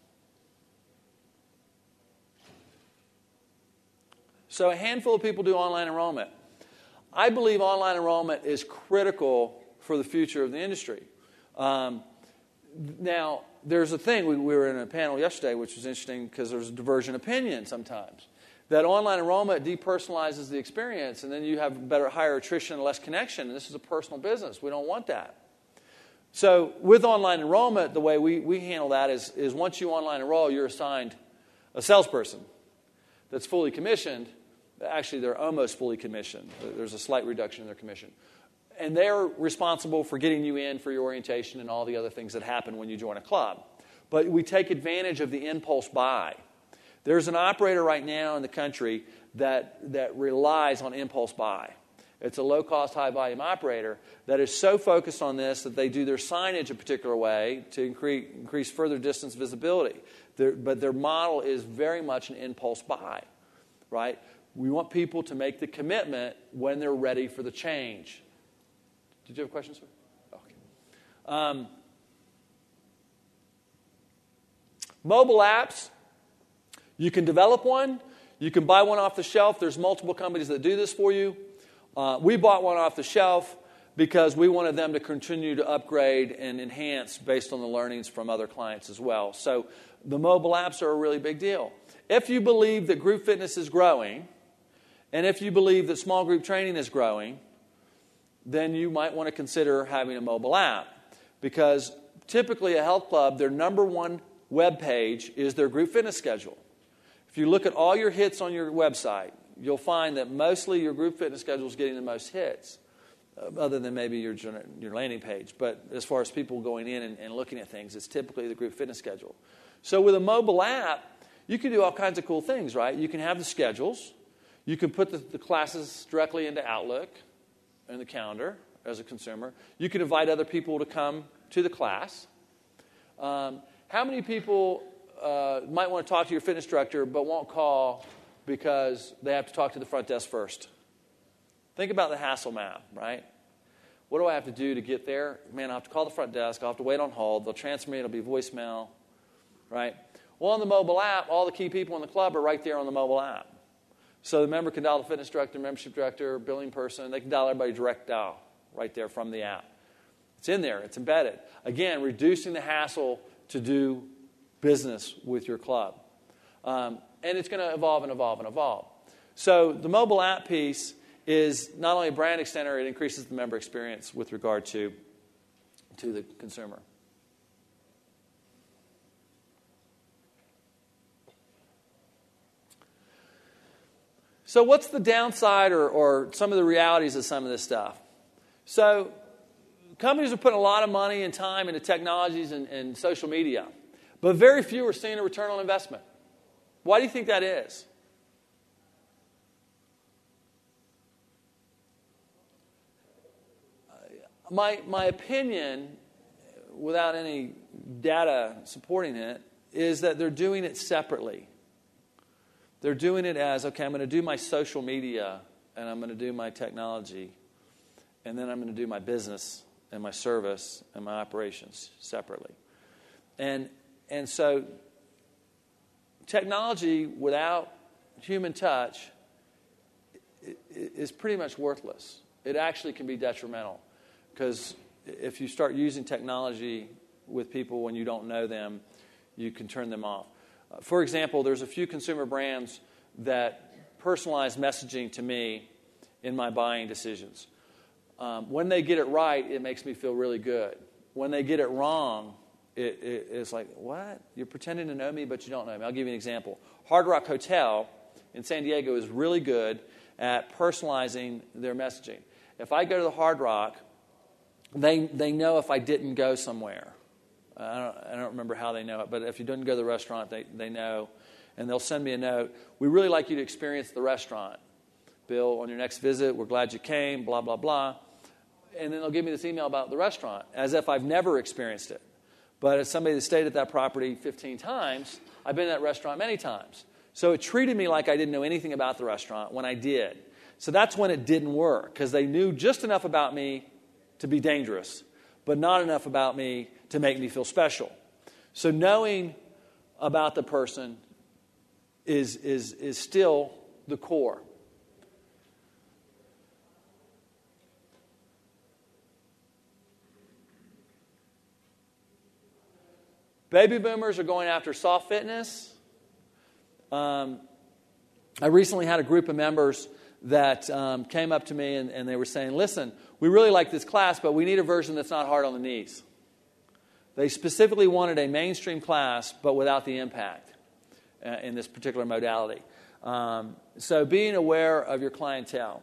So a handful of people do online enrollment. I believe online enrollment is critical for the future of the industry. Um, now, there's a thing, we, we were in a panel yesterday, which was interesting because there's a divergent opinion sometimes, that online enrollment depersonalizes the experience and then you have better, higher attrition and less connection. And this is a personal business. We don't want that. So with online enrollment, the way we, we handle that is, is once you online enroll, you're assigned a salesperson that's fully commissioned. Actually, they're almost fully commissioned. There's a slight reduction in their commission. And they're responsible for getting you in for your orientation and all the other things that happen when you join a club. But we take advantage of the impulse buy. There's an operator right now in the country that, that relies on impulse buy. It's a low-cost, high-volume operator that is so focused on this that they do their signage a particular way to increase, increase further distance visibility. Their, but their model is very much an impulse buy, right? We want people to make the commitment when they're ready for the change. Did you have a question, sir? Okay. Um, mobile apps. You can develop one. You can buy one off the shelf. There's multiple companies that do this for you. Uh, we bought one off the shelf because we wanted them to continue to upgrade and enhance based on the learnings from other clients as well. So the mobile apps are a really big deal. If you believe that group fitness is growing, and if you believe that small group training is growing, then you might want to consider having a mobile app. Because typically a health club, their number one web page is their group fitness schedule. If you look at all your hits on your website, you'll find that mostly your group fitness schedule is getting the most hits, uh, other than maybe your, your landing page. But as far as people going in and, and looking at things, it's typically the group fitness schedule. So with a mobile app, you can do all kinds of cool things, right? You can have the schedules. You can put the, the classes directly into Outlook and the calendar as a consumer. You can invite other people to come to the class. Um, how many people uh, might want to talk to your fitness director but won't call because they have to talk to the front desk first? Think about the hassle map, right? What do I have to do to get there? Man, I'll have to call the front desk. I'll have to wait on hold. They'll transfer me. It'll be voicemail, right? Well, on the mobile app, all the key people in the club are right there on the mobile app. So the member can dial the fitness director, membership director, billing person. They can dial everybody direct dial right there from the app. It's in there. It's embedded. Again, reducing the hassle to do business with your club. Um, and it's going to evolve and evolve and evolve. So the mobile app piece is not only a brand extender, it increases the member experience with regard to, to the consumer. So what's the downside or, or some of the realities of some of this stuff? So companies are putting a lot of money and time into technologies and, and social media, but very few are seeing a return on investment. Why do you think that is? My, my opinion, without any data supporting it, is that they're doing it separately. They're doing it as, okay, I'm going to do my social media, and I'm going to do my technology, and then I'm going to do my business and my service and my operations separately. And, and so technology without human touch is pretty much worthless. It actually can be detrimental. Because if you start using technology with people when you don't know them, you can turn them off. Uh, for example, there's a few consumer brands that personalize messaging to me in my buying decisions. Um, when they get it right, it makes me feel really good. When they get it wrong, it, it, it's like, what? You're pretending to know me, but you don't know me. I'll give you an example. Hard Rock Hotel in San Diego is really good at personalizing their messaging. If I go to the Hard Rock, They they know if I didn't go somewhere. I don't, I don't remember how they know it, but if you didn't go to the restaurant, they, they know, and they'll send me a note. We really like you to experience the restaurant. Bill, on your next visit, we're glad you came, blah, blah, blah. And then they'll give me this email about the restaurant, as if I've never experienced it. But as somebody that stayed at that property fifteen times, I've been at that restaurant many times. So it treated me like I didn't know anything about the restaurant when I did. So that's when it didn't work, because they knew just enough about me to be dangerous, but not enough about me to make me feel special. So knowing about the person is, is, is still the core. Baby boomers are going after soft fitness. Um, I recently had a group of members that um, came up to me and, and they were saying, listen, we really like this class, but we need a version that's not hard on the knees. They specifically wanted a mainstream class, but without the impact uh, in this particular modality. Um, so being aware of your clientele.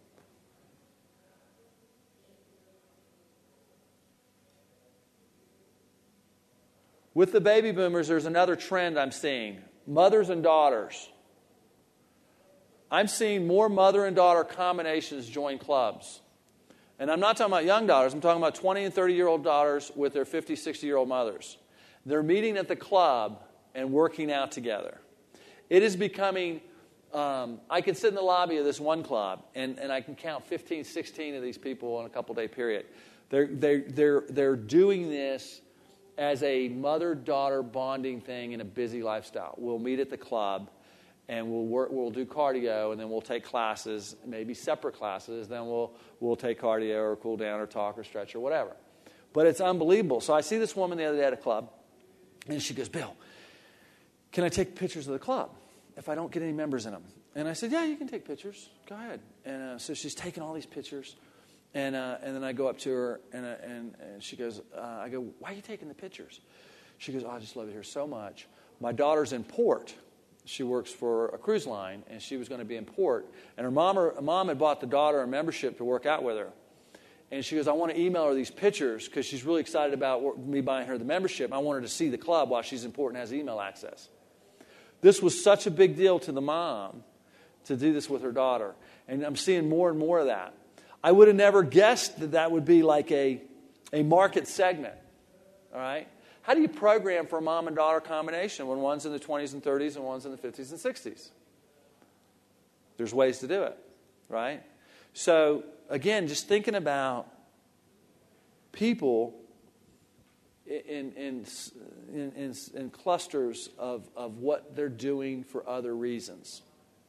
With the baby boomers, there's another trend I'm seeing. Mothers and daughters. I'm seeing more mother and daughter combinations join clubs. And I'm not talking about young daughters. I'm talking about twenty and thirty-year-old daughters with their fifty, sixty-year-old mothers. They're meeting at the club and working out together. It is becoming Um, I can sit in the lobby of this one club, and, and I can count fifteen, sixteen of these people in a couple-day period. They're, they're, they're, they're doing this as a mother-daughter bonding thing in a busy lifestyle. We'll meet at the club, and we'll work, we'll do cardio, and then we'll take classes, maybe separate classes. Then we'll we'll take cardio or cool down or talk or stretch or whatever. But it's unbelievable. So I see this woman the other day at a club, and she goes, Bill, can I take pictures of the club if I don't get any members in them? And I said, yeah, you can take pictures. Go ahead. And uh, so she's taking all these pictures. And uh, and then I go up to her, and uh, and, and she goes, uh, I go, why are you taking the pictures? She goes, oh, I just love it here so much. My daughter's in port. She works for a cruise line, and she was going to be in port. And her mom, her mom had bought the daughter a membership to work out with her. And she goes, I want to email her these pictures because she's really excited about me buying her the membership. I want her to see the club while she's in port and has email access. This was such a big deal to the mom to do this with her daughter. And I'm seeing more and more of that. I would have never guessed that that would be like a, a market segment. All right? How do you program for a mom and daughter combination when one's in the twenties and thirties and one's in the fifties and sixties? There's ways to do it, right? So, again, just thinking about people in, in, in, in, in clusters of, of what they're doing for other reasons.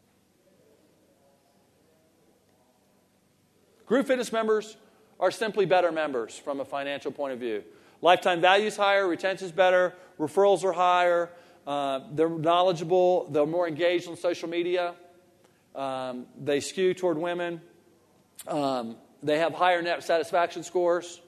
Group fitness members are simply better members from a financial point of view. Lifetime value is higher, retention is better, referrals are higher, uh, they're knowledgeable, they're more engaged on social media, um, they skew toward women, um, they have higher net satisfaction scores.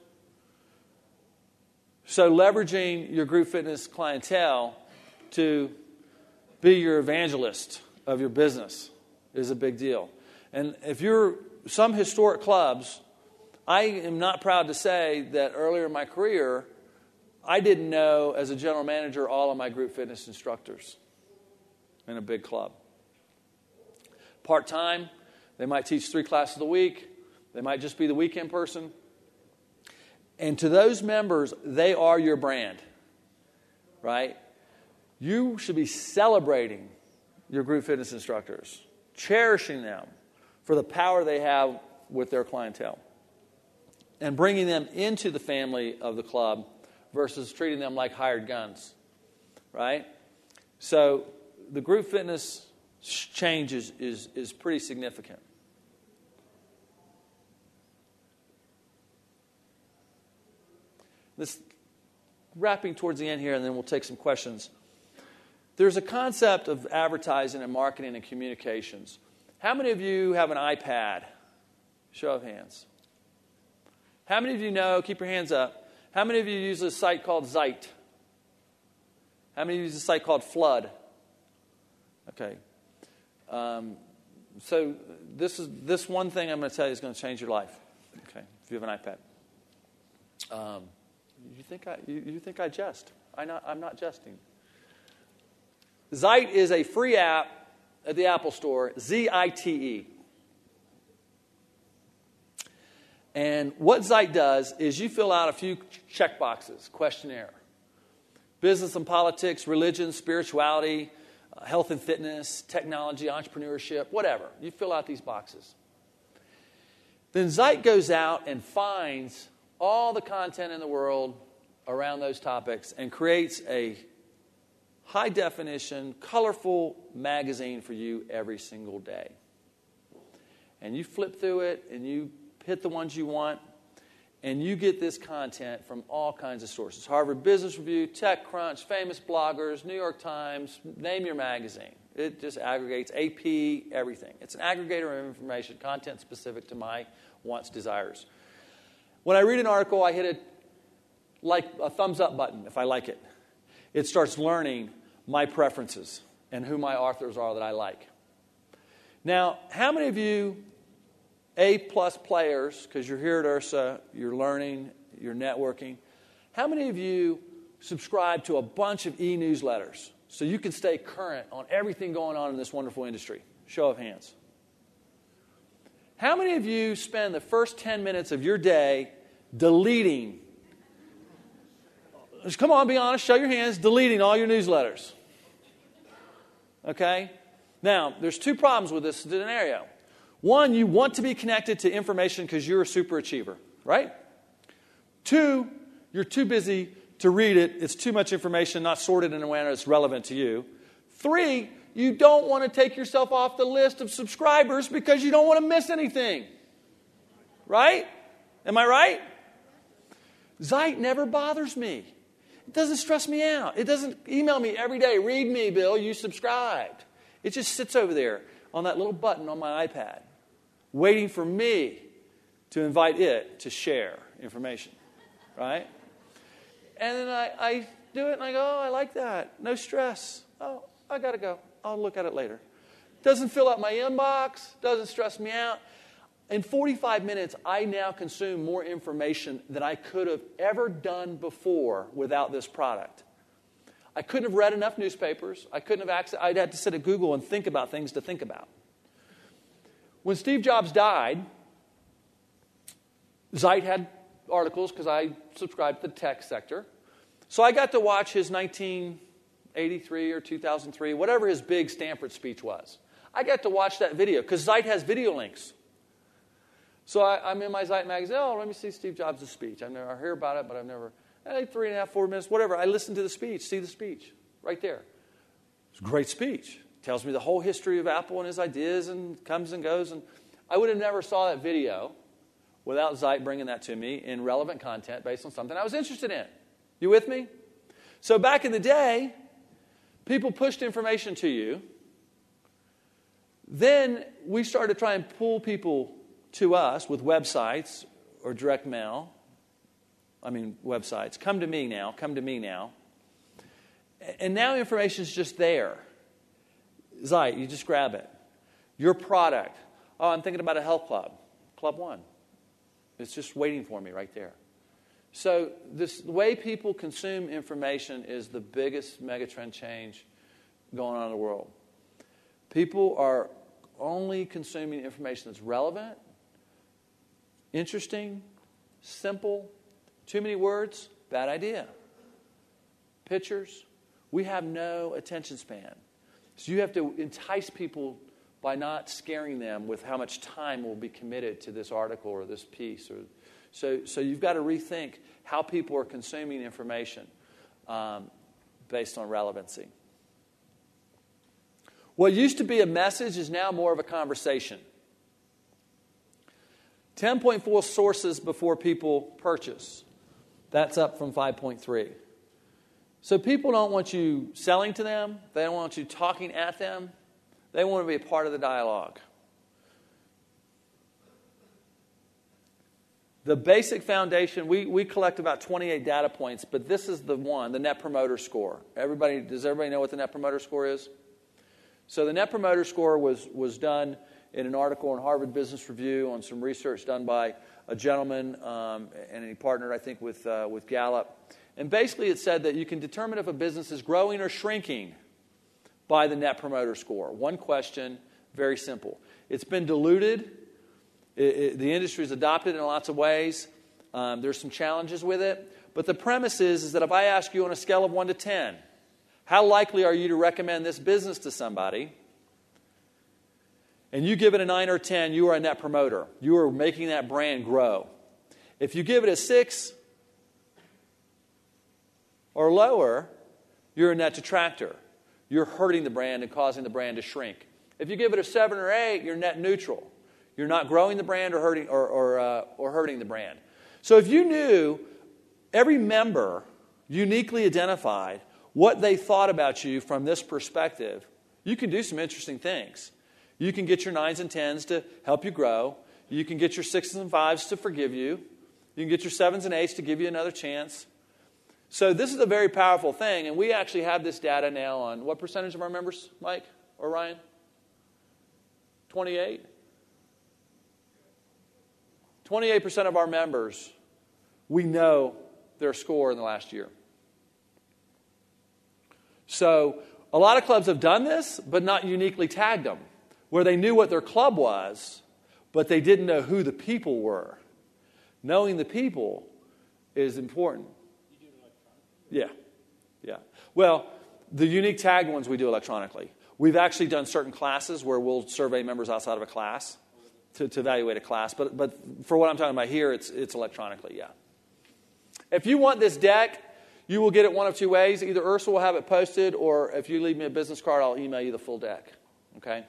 So leveraging your group fitness clientele to be your evangelist of your business is a big deal. And if you're some historic clubs, I am not proud to say that earlier in my career, I didn't know as a general manager all of my group fitness instructors in a big club. Part-time, they might teach three classes a week. They might just be the weekend person. And to those members, they are your brand, right? You should be celebrating your group fitness instructors, cherishing them for the power they have with their clientele, and bringing them into the family of the club versus treating them like hired guns, right? So the group fitness change is, is, is pretty significant. This wrapping towards the end here, and then we'll take some questions. There's a concept of advertising and marketing and communications. How many of you have an iPad? Show of hands. How many of you know, keep your hands up, how many of you use a site called Zite? How many of you use a site called Flood? Okay. Um, so this is this one thing I'm going to tell you is going to change your life. Okay, if you have an iPad. Um, you think I you, you think I jest? I not I'm not jesting. Zite is a free app at the Apple Store, Z I T E. And what Zite does is you fill out a few check boxes, questionnaire. Business and politics, religion, spirituality, uh, health and fitness, technology, entrepreneurship, whatever. You fill out these boxes. Then Zite goes out and finds all the content in the world around those topics and creates a high-definition, colorful magazine for you every single day. And you flip through it, and you hit the ones you want, and you get this content from all kinds of sources. Harvard Business Review, TechCrunch, famous bloggers, New York Times, name your magazine. It just aggregates A P, everything. It's an aggregator of information, content specific to my wants, desires. When I read an article, I hit it like a thumbs up button if I like it. It starts learning my preferences and who my authors are that I like. Now, how many of you A-plus players, because you're here at URSA, you're learning, you're networking, how many of you subscribe to a bunch of e-newsletters so you can stay current on everything going on in this wonderful industry? Show of hands. How many of you spend the first ten minutes of your day deleting, just come on, be honest, show your hands, deleting all your newsletters? Okay? Now, there's two problems with this scenario. One, you want to be connected to information because you're a super achiever, right? Two, you're too busy to read it. It's too much information, not sorted in a way that's relevant to you. Three, you don't want to take yourself off the list of subscribers because you don't want to miss anything. Right? Am I right? Zeit never bothers me. It doesn't stress me out. It doesn't email me every day, read me, Bill, you subscribed. It just sits over there on that little button on my iPad, waiting for me to invite it to share information. Right? And then I, I do it and I go, oh, I like that. No stress. Oh, I got to go. I'll look at it later. Doesn't fill up my inbox. Doesn't stress me out. In forty-five minutes, I now consume more information than I could have ever done before without this product. I couldn't have read enough newspapers. I couldn't have access. I'd had to sit at Google and think about things to think about. When Steve Jobs died, Zeit had articles because I subscribed to the tech sector. So I got to watch his nineteen eighty-three or two thousand three, whatever his big Stanford speech was. I got to watch that video because Zeit has video links. So I, I'm in my Zeit magazine. Oh, let me see Steve Jobs' speech. I've never I hear about it, but I've never, eh, three and a half, four minutes, whatever. I listen to the speech, see the speech right there. It's a great speech. Tells me the whole history of Apple and his ideas and comes and goes. And I would have never saw that video without Zeit bringing that to me in relevant content based on something I was interested in. You with me? So back in the day, people pushed information to you. Then we started to try and pull people to us with websites or direct mail. I mean, websites. Come to me now. Come to me now. And now information is just there. Zeit, you just grab it. Your product. Oh, I'm thinking about a health club. Club One. It's just waiting for me right there. So this, the way people consume information is the biggest megatrend change going on in the world. People are only consuming information that's relevant, interesting, simple. Too many words, bad idea. Pictures, we have no attention span. So you have to entice people by not scaring them with how much time will be committed to this article or this piece. Or, so, so you've got to rethink how people are consuming information um, based on relevancy. What used to be a message is now more of a conversation. ten point four sources before people purchase. That's up from five point three. So people don't want you selling to them. They don't want you talking at them. They want to be a part of the dialogue. The basic foundation, we, we collect about twenty-eight data points, but this is the one, the Net Promoter Score. Everybody, does everybody know what the Net Promoter Score is? So the Net Promoter Score was, was done in an article in Harvard Business Review on some research done by a gentleman, um, and he partnered, I think, with, uh, with Gallup. And basically it said that you can determine if a business is growing or shrinking by the Net Promoter Score. One question, very simple. It's been diluted. It, it, the industry has adopted it in lots of ways. Um, there's some challenges with it. But the premise is, is that if I ask you on a scale of one to ten, how likely are you to recommend this business to somebody? And you give it a nine or ten, you are a net promoter. You are making that brand grow. If you give it a six or lower, you're a net detractor. You're hurting the brand and causing the brand to shrink. If you give it a seven or eight, you're net neutral. You're not growing the brand or hurting or or, uh, or hurting the brand. So if you knew every member uniquely identified what they thought about you from this perspective, you can do some interesting things. You can get your nines and tens to help you grow. You can get your sixes and fives to forgive you. You can get your sevens and eights to give you another chance. So this is a very powerful thing, and we actually have this data now on what percentage of our members, Mike or Ryan? twenty-eight? twenty-eight percent of our members, we know their score in the last year. So a lot of clubs have done this, but not uniquely tagged them, where they knew what their club was, but they didn't know who the people were. Knowing the people is important. You do it electronically? Yeah, yeah. Well, the unique tagged ones we do electronically. We've actually done certain classes where we'll survey members outside of a class to, to evaluate a class. But but for what I'm talking about here, it's it's electronically, yeah. If you want this deck, you will get it one of two ways. Either Ursula will have it posted, or if you leave me a business card, I'll email you the full deck. Okay?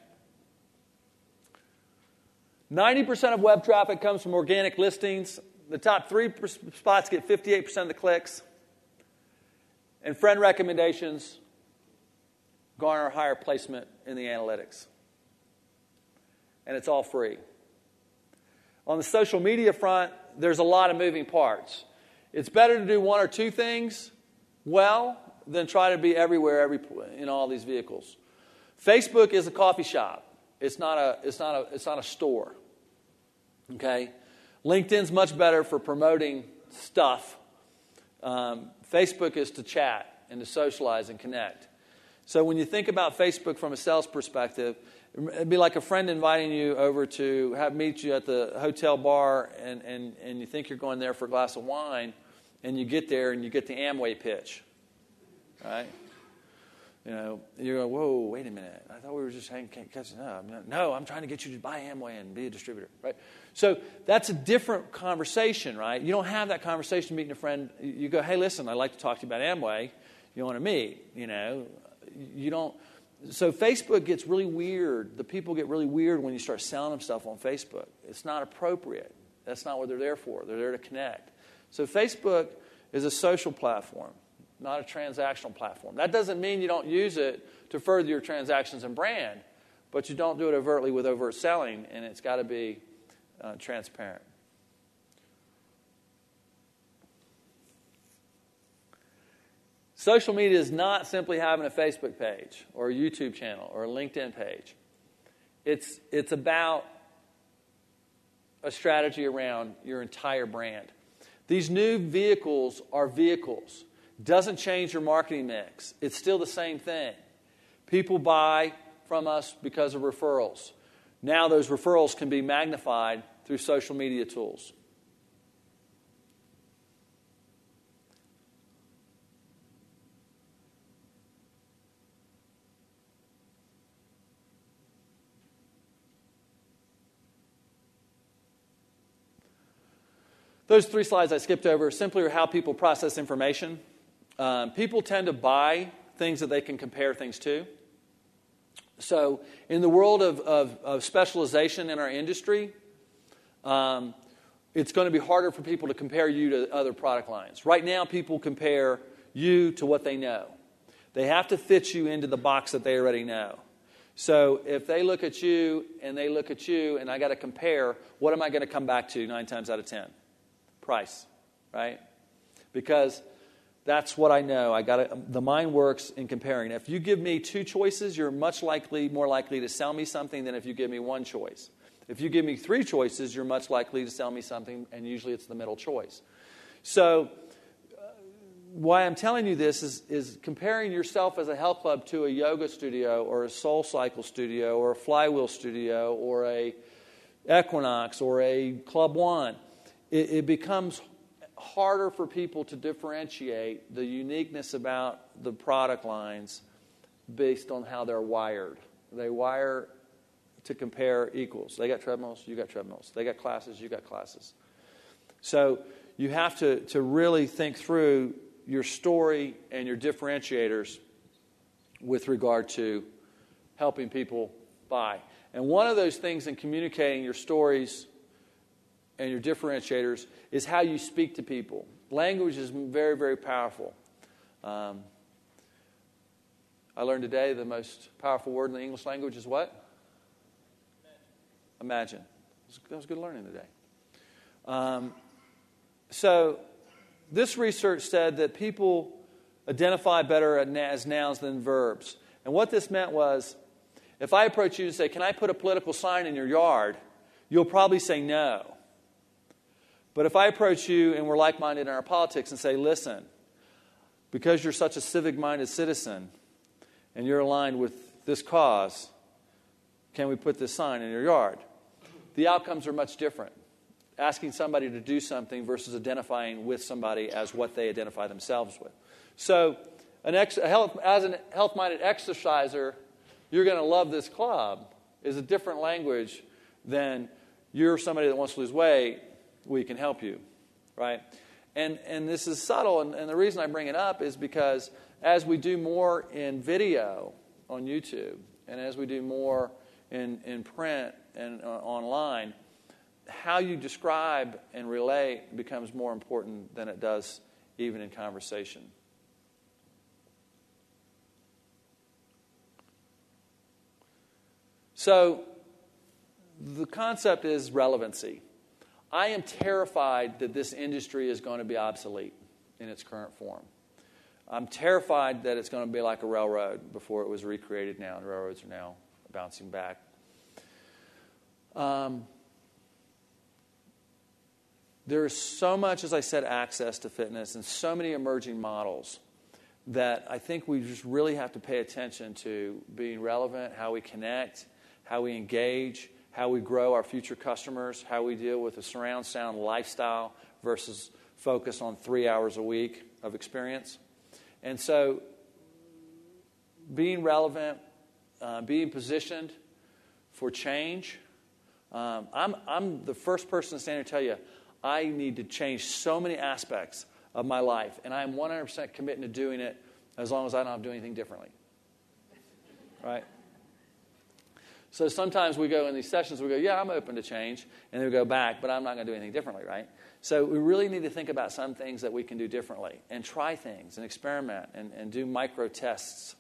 ninety percent of web traffic comes from organic listings. The top three spots get fifty-eight percent of the clicks. And friend recommendations garner higher placement in the analytics. And it's all free. On the social media front, there's a lot of moving parts. It's better to do one or two things well than try to be everywhere every, in all these vehicles. Facebook is a coffee shop. It's not a, it's not a, it's not a store. Okay? LinkedIn's much better for promoting stuff. Um, Facebook is to chat and to socialize and connect. So when you think about Facebook from a sales perspective, it'd be like a friend inviting you over to have meet you at the hotel bar, and, and, and you think you're going there for a glass of wine, and you get there and you get the Amway pitch, right? You know, you go, whoa, wait a minute. I thought we were just hanging, catching up. No, I'm trying to get you to buy Amway and be a distributor, right? So that's a different conversation, right? You don't have that conversation meeting a friend. You go, hey, listen, I'd like to talk to you about Amway. You want to meet, you know. You don't. So Facebook gets really weird. The people get really weird when you start selling them stuff on Facebook. It's not appropriate. That's not what they're there for. They're there to connect. So Facebook is a social platform, not a transactional platform. That doesn't mean you don't use it to further your transactions and brand, but you don't do it overtly with overt selling, and it's got to be uh, transparent. Social media is not simply having a Facebook page or a YouTube channel or a LinkedIn page. It's, it's about a strategy around your entire brand. These new vehicles are vehicles. Doesn't change your marketing mix. It's still the same thing. People buy from us because of referrals. Now those referrals can be magnified through social media tools. Those three slides I skipped over simply are how people process information. Um, people tend to buy things that they can compare things to. So in the world of, of, of specialization in our industry, um, it's going to be harder for people to compare you to other product lines. Right now, people compare you to what they know. They have to fit you into the box that they already know. So if they look at you and they look at you and I got to compare, what am I going to come back to nine times out of ten? Price, right? Because that's what I know. I got the mind works in comparing. If you give me two choices, you're much likely, more likely to sell me something than if you give me one choice. If you give me three choices, you're much likely to sell me something, and usually it's the middle choice. So uh, why I'm telling you this is, is comparing yourself as a health club to a yoga studio or a Soul Cycle studio or a Flywheel studio or a Equinox or a Club One. It, it becomes harder for people to differentiate the uniqueness about the product lines based on how they're wired. They wire to compare equals. They got treadmills, you got treadmills. They got classes, you got classes. So you have to, to really think through your story and your differentiators with regard to helping people buy. And one of those things in communicating your stories and your differentiators is how you speak to people. Language is very, very powerful. Um, I learned today the most powerful word in the English language is what? Imagine. That was good learning today. Um, so this research said that people identify better as nouns than verbs. And what this meant was, if I approach you and say, can I put a political sign in your yard? You'll probably say no. But if I approach you and we're like-minded in our politics and say, listen, because you're such a civic-minded citizen and you're aligned with this cause, can we put this sign in your yard? The outcomes are much different. Asking somebody to do something versus identifying with somebody as what they identify themselves with. So an ex- a health, as a health-minded exerciser, you're going to love this club is a different language than you're somebody that wants to lose weight, we can help you, right? And and this is subtle, and, and the reason I bring it up is because as we do more in video on YouTube, and as we do more in, in print and uh, online, how you describe and relate becomes more important than it does even in conversation. So the concept is relevancy. I am terrified that this industry is going to be obsolete in its current form. I'm terrified that it's going to be like a railroad before it was recreated now, and railroads are now bouncing back. Um, there is so much, as I said, access to fitness and so many emerging models that I think we just really have to pay attention to being relevant, how we connect, how we engage, how we grow our future customers, how we deal with a surround sound lifestyle versus focus on three hours a week of experience. And so being relevant, uh, being positioned for change. Um, I'm, I'm the first person to stand here and tell you, I need to change so many aspects of my life, and I'm one hundred percent committing to doing it as long as I don't have to do anything differently. Right? So sometimes we go in these sessions, we go, yeah, I'm open to change, and then we go back, but I'm not going to do anything differently, right? So we really need to think about some things that we can do differently and try things and experiment and, and do micro tests.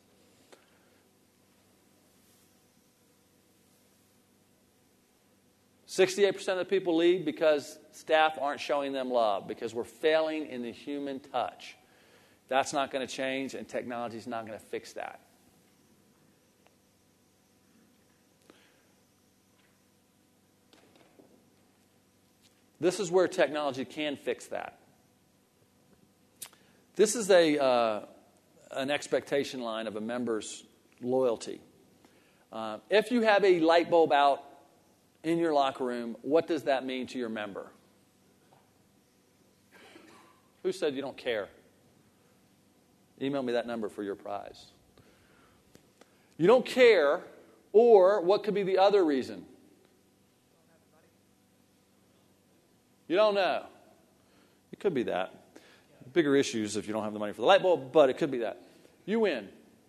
sixty-eight percent of the people leave because staff aren't showing them love, because we're failing in the human touch. That's not going to change, and technology is not going to fix that. This is where technology can fix that. This is a uh, an expectation line of a member's loyalty. Uh, if you have a light bulb out in your locker room, what does that mean to your member? Who said you don't care? Email me that number for your prize. You don't care, or what could be the other reason? You don't know. It could be that. Bigger issues if you don't have the money for the light bulb, but it could be that. You win.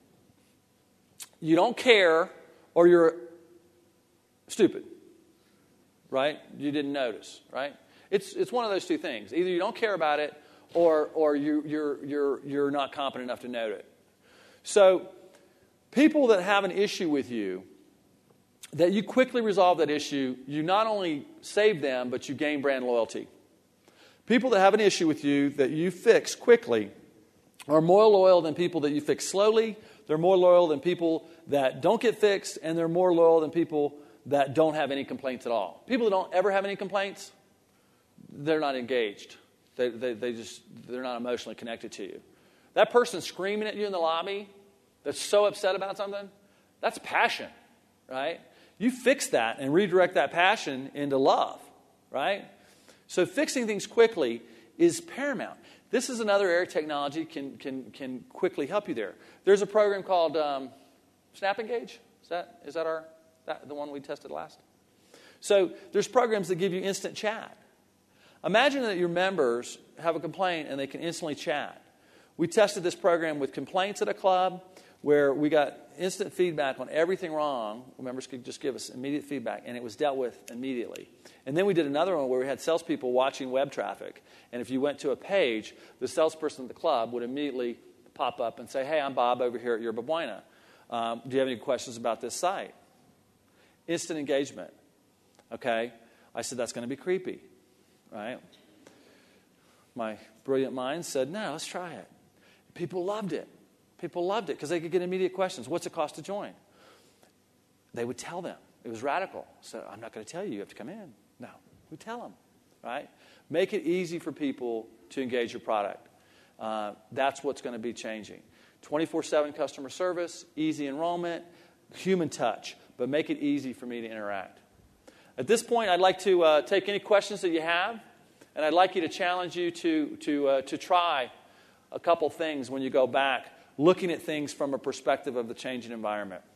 You don't care, or you're stupid. Right? You didn't notice, right? It's it's one of those two things. Either you don't care about it, or or you you're you're you're not competent enough to note it. So people that have an issue with you, that you quickly resolve that issue, you not only save them, but you gain brand loyalty. People that have an issue with you that you fix quickly are more loyal than people that you fix slowly. They're more loyal than people that don't get fixed, and they're more loyal than people that don't have any complaints at all. People that don't ever have any complaints, they're not engaged. They, they, they just, they're not emotionally connected to you. That person screaming at you in the lobby that's so upset about something, that's passion, right? You fix that and redirect that passion into love, right? So fixing things quickly is paramount. This is another area technology can can can quickly help you there. There's a program called um, Snap Engage. Is that is that our that the one we tested last? So there's programs that give you instant chat. Imagine that your members have a complaint and they can instantly chat. We tested this program with complaints at a club where we got instant feedback on everything wrong. Members could just give us immediate feedback, and it was dealt with immediately. And then we did another one where we had salespeople watching web traffic. And if you went to a page, the salesperson at the club would immediately pop up and say, hey, I'm Bob over here at Yerba Buena. Um, do you have any questions about this site? Instant engagement. Okay? I said, that's going to be creepy. Right? My brilliant mind said, no, let's try it. People loved it. People loved it because they could get immediate questions. What's it cost to join? They would tell them. It was radical. So I'm not going to tell you. You have to come in. No. We tell them. Right? Make it easy for people to engage your product. Uh, that's what's going to be changing. twenty-four seven customer service, easy enrollment, human touch. But make it easy for me to interact. At this point, I'd like to uh, take any questions that you have. And I'd like you to challenge you to, to, uh, to try a couple things when you go back, looking at things from a perspective of the changing environment.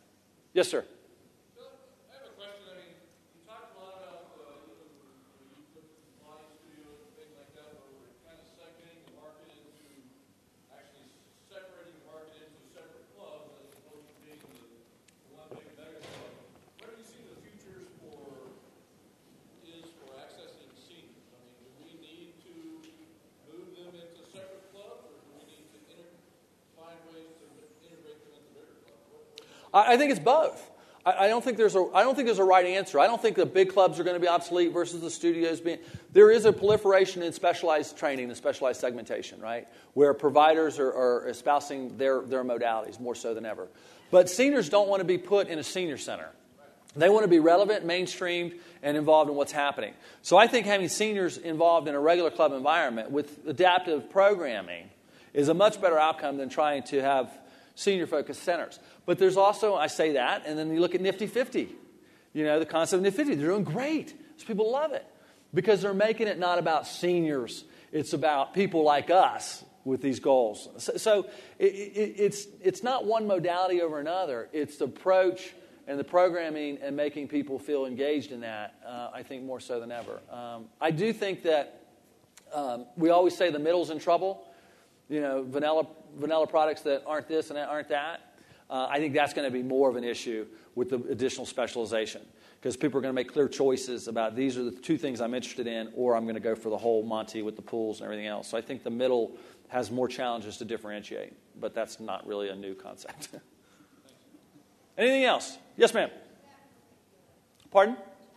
Yes, sir. I have a question. I mean, you talked a lot about uh, you know, you put flying studios and things like that, where we're kind of segmenting the market into actually separating the market into separate clubs as opposed to being the, the one big mega club. What do you see the futures for is for accessing seniors? I mean, do we need to move them into separate clubs, or do we need to inter- find ways to integrate them into bigger clubs? What, what I, I think it's both. I, I don't think there's a I don't think there's a right answer. I don't think the big clubs are going to be obsolete versus the studios being. There is a proliferation in specialized training and specialized segmentation, right, where providers are, are espousing their their modalities more so than ever. But seniors don't want to be put in a senior center. They want to be relevant, mainstreamed, and involved in what's happening. So I think having seniors involved in a regular club environment with adaptive programming is a much better outcome than trying to have senior-focused centers. But there's also, I say that, and then you look at Nifty fifty. You know, the concept of Nifty fifty, they're doing great. So people love it because they're making it not about seniors. It's about people like us with these goals. So, so it, it, it's it's not one modality over another. It's the approach and the programming and making people feel engaged in that, uh, I think, more so than ever. Um, I do think that um, we always say the middle's in trouble. You know, vanilla vanilla products that aren't this and aren't that. Uh, I think that's going to be more of an issue with the additional specialization because people are going to make clear choices about these are the two things I'm interested in, or I'm going to go for the whole Monty with the pools and everything else. So I think the middle has more challenges to differentiate, but that's not really a new concept. Anything else? Yes, ma'am. Pardon?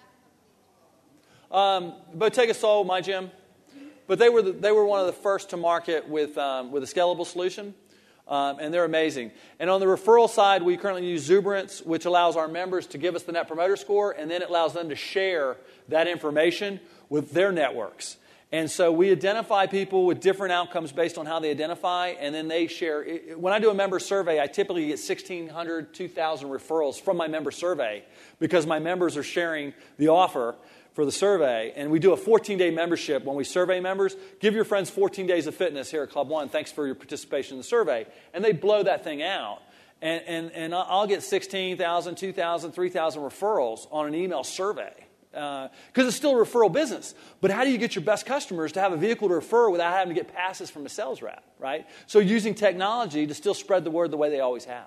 Um, Bottega sold my gym, but they were the, they were one of the first to market with um, with a scalable solution, um, and they're amazing. And on the referral side, we currently use Zuberance, which allows our members to give us the Net Promoter Score, and then it allows them to share that information with their networks. And so we identify people with different outcomes based on how they identify, and then they share. When I do a member survey, I typically get sixteen hundred, two thousand referrals from my member survey because my members are sharing the offer for the survey. And we do a fourteen-day membership when we survey members. Give your friends fourteen days of fitness here at Club One. Thanks for your participation in the survey. And they blow that thing out. And, and, and I'll get sixteen thousand, two thousand, three thousand referrals on an email survey. Because uh, it's still a referral business. But how do you get your best customers to have a vehicle to refer without having to get passes from a sales rep, right? So using technology to still spread the word the way they always have.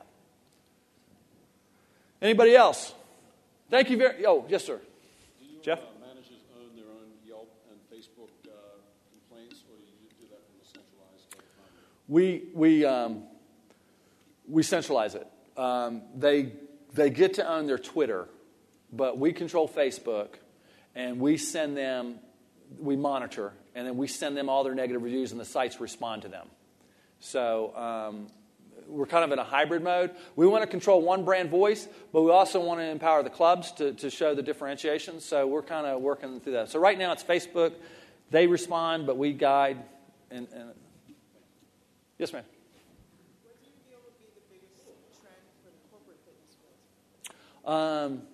Anybody else? Thank you very Oh, yes, sir. Do you, Jeff? Uh, managers own their own Yelp and Facebook uh, complaints, or do you do that from a centralized uh, We, we, um, we centralize it. Um, they, they get to own their Twitter. But we control Facebook, and we send them, we monitor, and then we send them all their negative reviews, and the sites respond to them. So um, we're kind of in a hybrid mode. We want to control one brand voice, but we also want to empower the clubs to, to show the differentiation. So we're kind of working through that. So right now it's Facebook. They respond, but we guide. And, and yes, ma'am. What do you feel would be the biggest trend for the corporate fitness world? Um,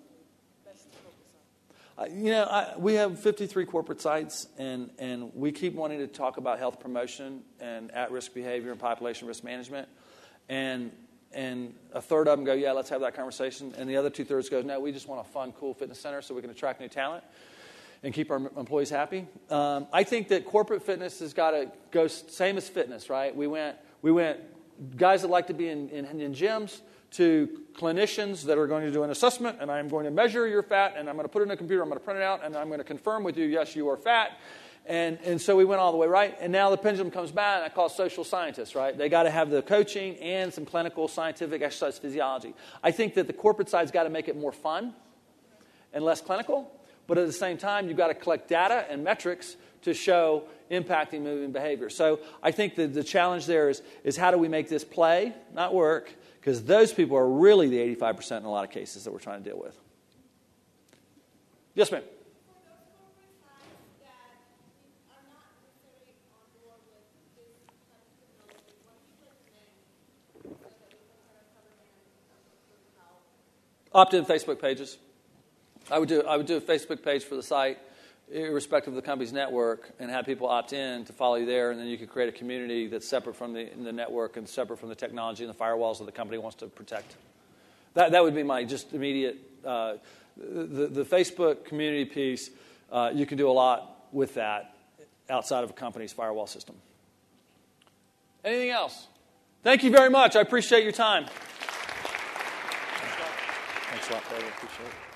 You know, I, we have fifty-three corporate sites, and, and we keep wanting to talk about health promotion and at-risk behavior and population risk management. And and a third of them go, yeah, let's have that conversation. And the other two-thirds go, no, we just want a fun, cool fitness center so we can attract new talent and keep our employees happy. Um, I think that corporate fitness has got to go same as fitness, right? We went, we went guys that like to be in, in, in gyms, to clinicians that are going to do an assessment, and I'm going to measure your fat, and I'm going to put it in a computer, I'm going to print it out, and I'm going to confirm with you, yes, you are fat. And and so we went all the way, right? And now the pendulum comes back, and I call it social scientists, right? They got to have the coaching and some clinical, scientific exercise physiology. I think that the corporate side's got to make it more fun and less clinical, but at the same time, you've got to collect data and metrics to show impacting moving behavior. So I think that the challenge there is, is how do we make this play, not work, because those people are really the eighty-five percent in a lot of cases that we're trying to deal with. Yes, ma'am. Opt-in Facebook pages. I would do I would do a Facebook page for the site, irrespective of the company's network, and have people opt in to follow you there, and then you could create a community that's separate from the, the network and separate from the technology and the firewalls that the company wants to protect. That that would be my just immediate. Uh, the the Facebook community piece, uh, you can do a lot with that outside of a company's firewall system. Anything else? Thank you very much. I appreciate your time. Thanks a lot, David. Appreciate it.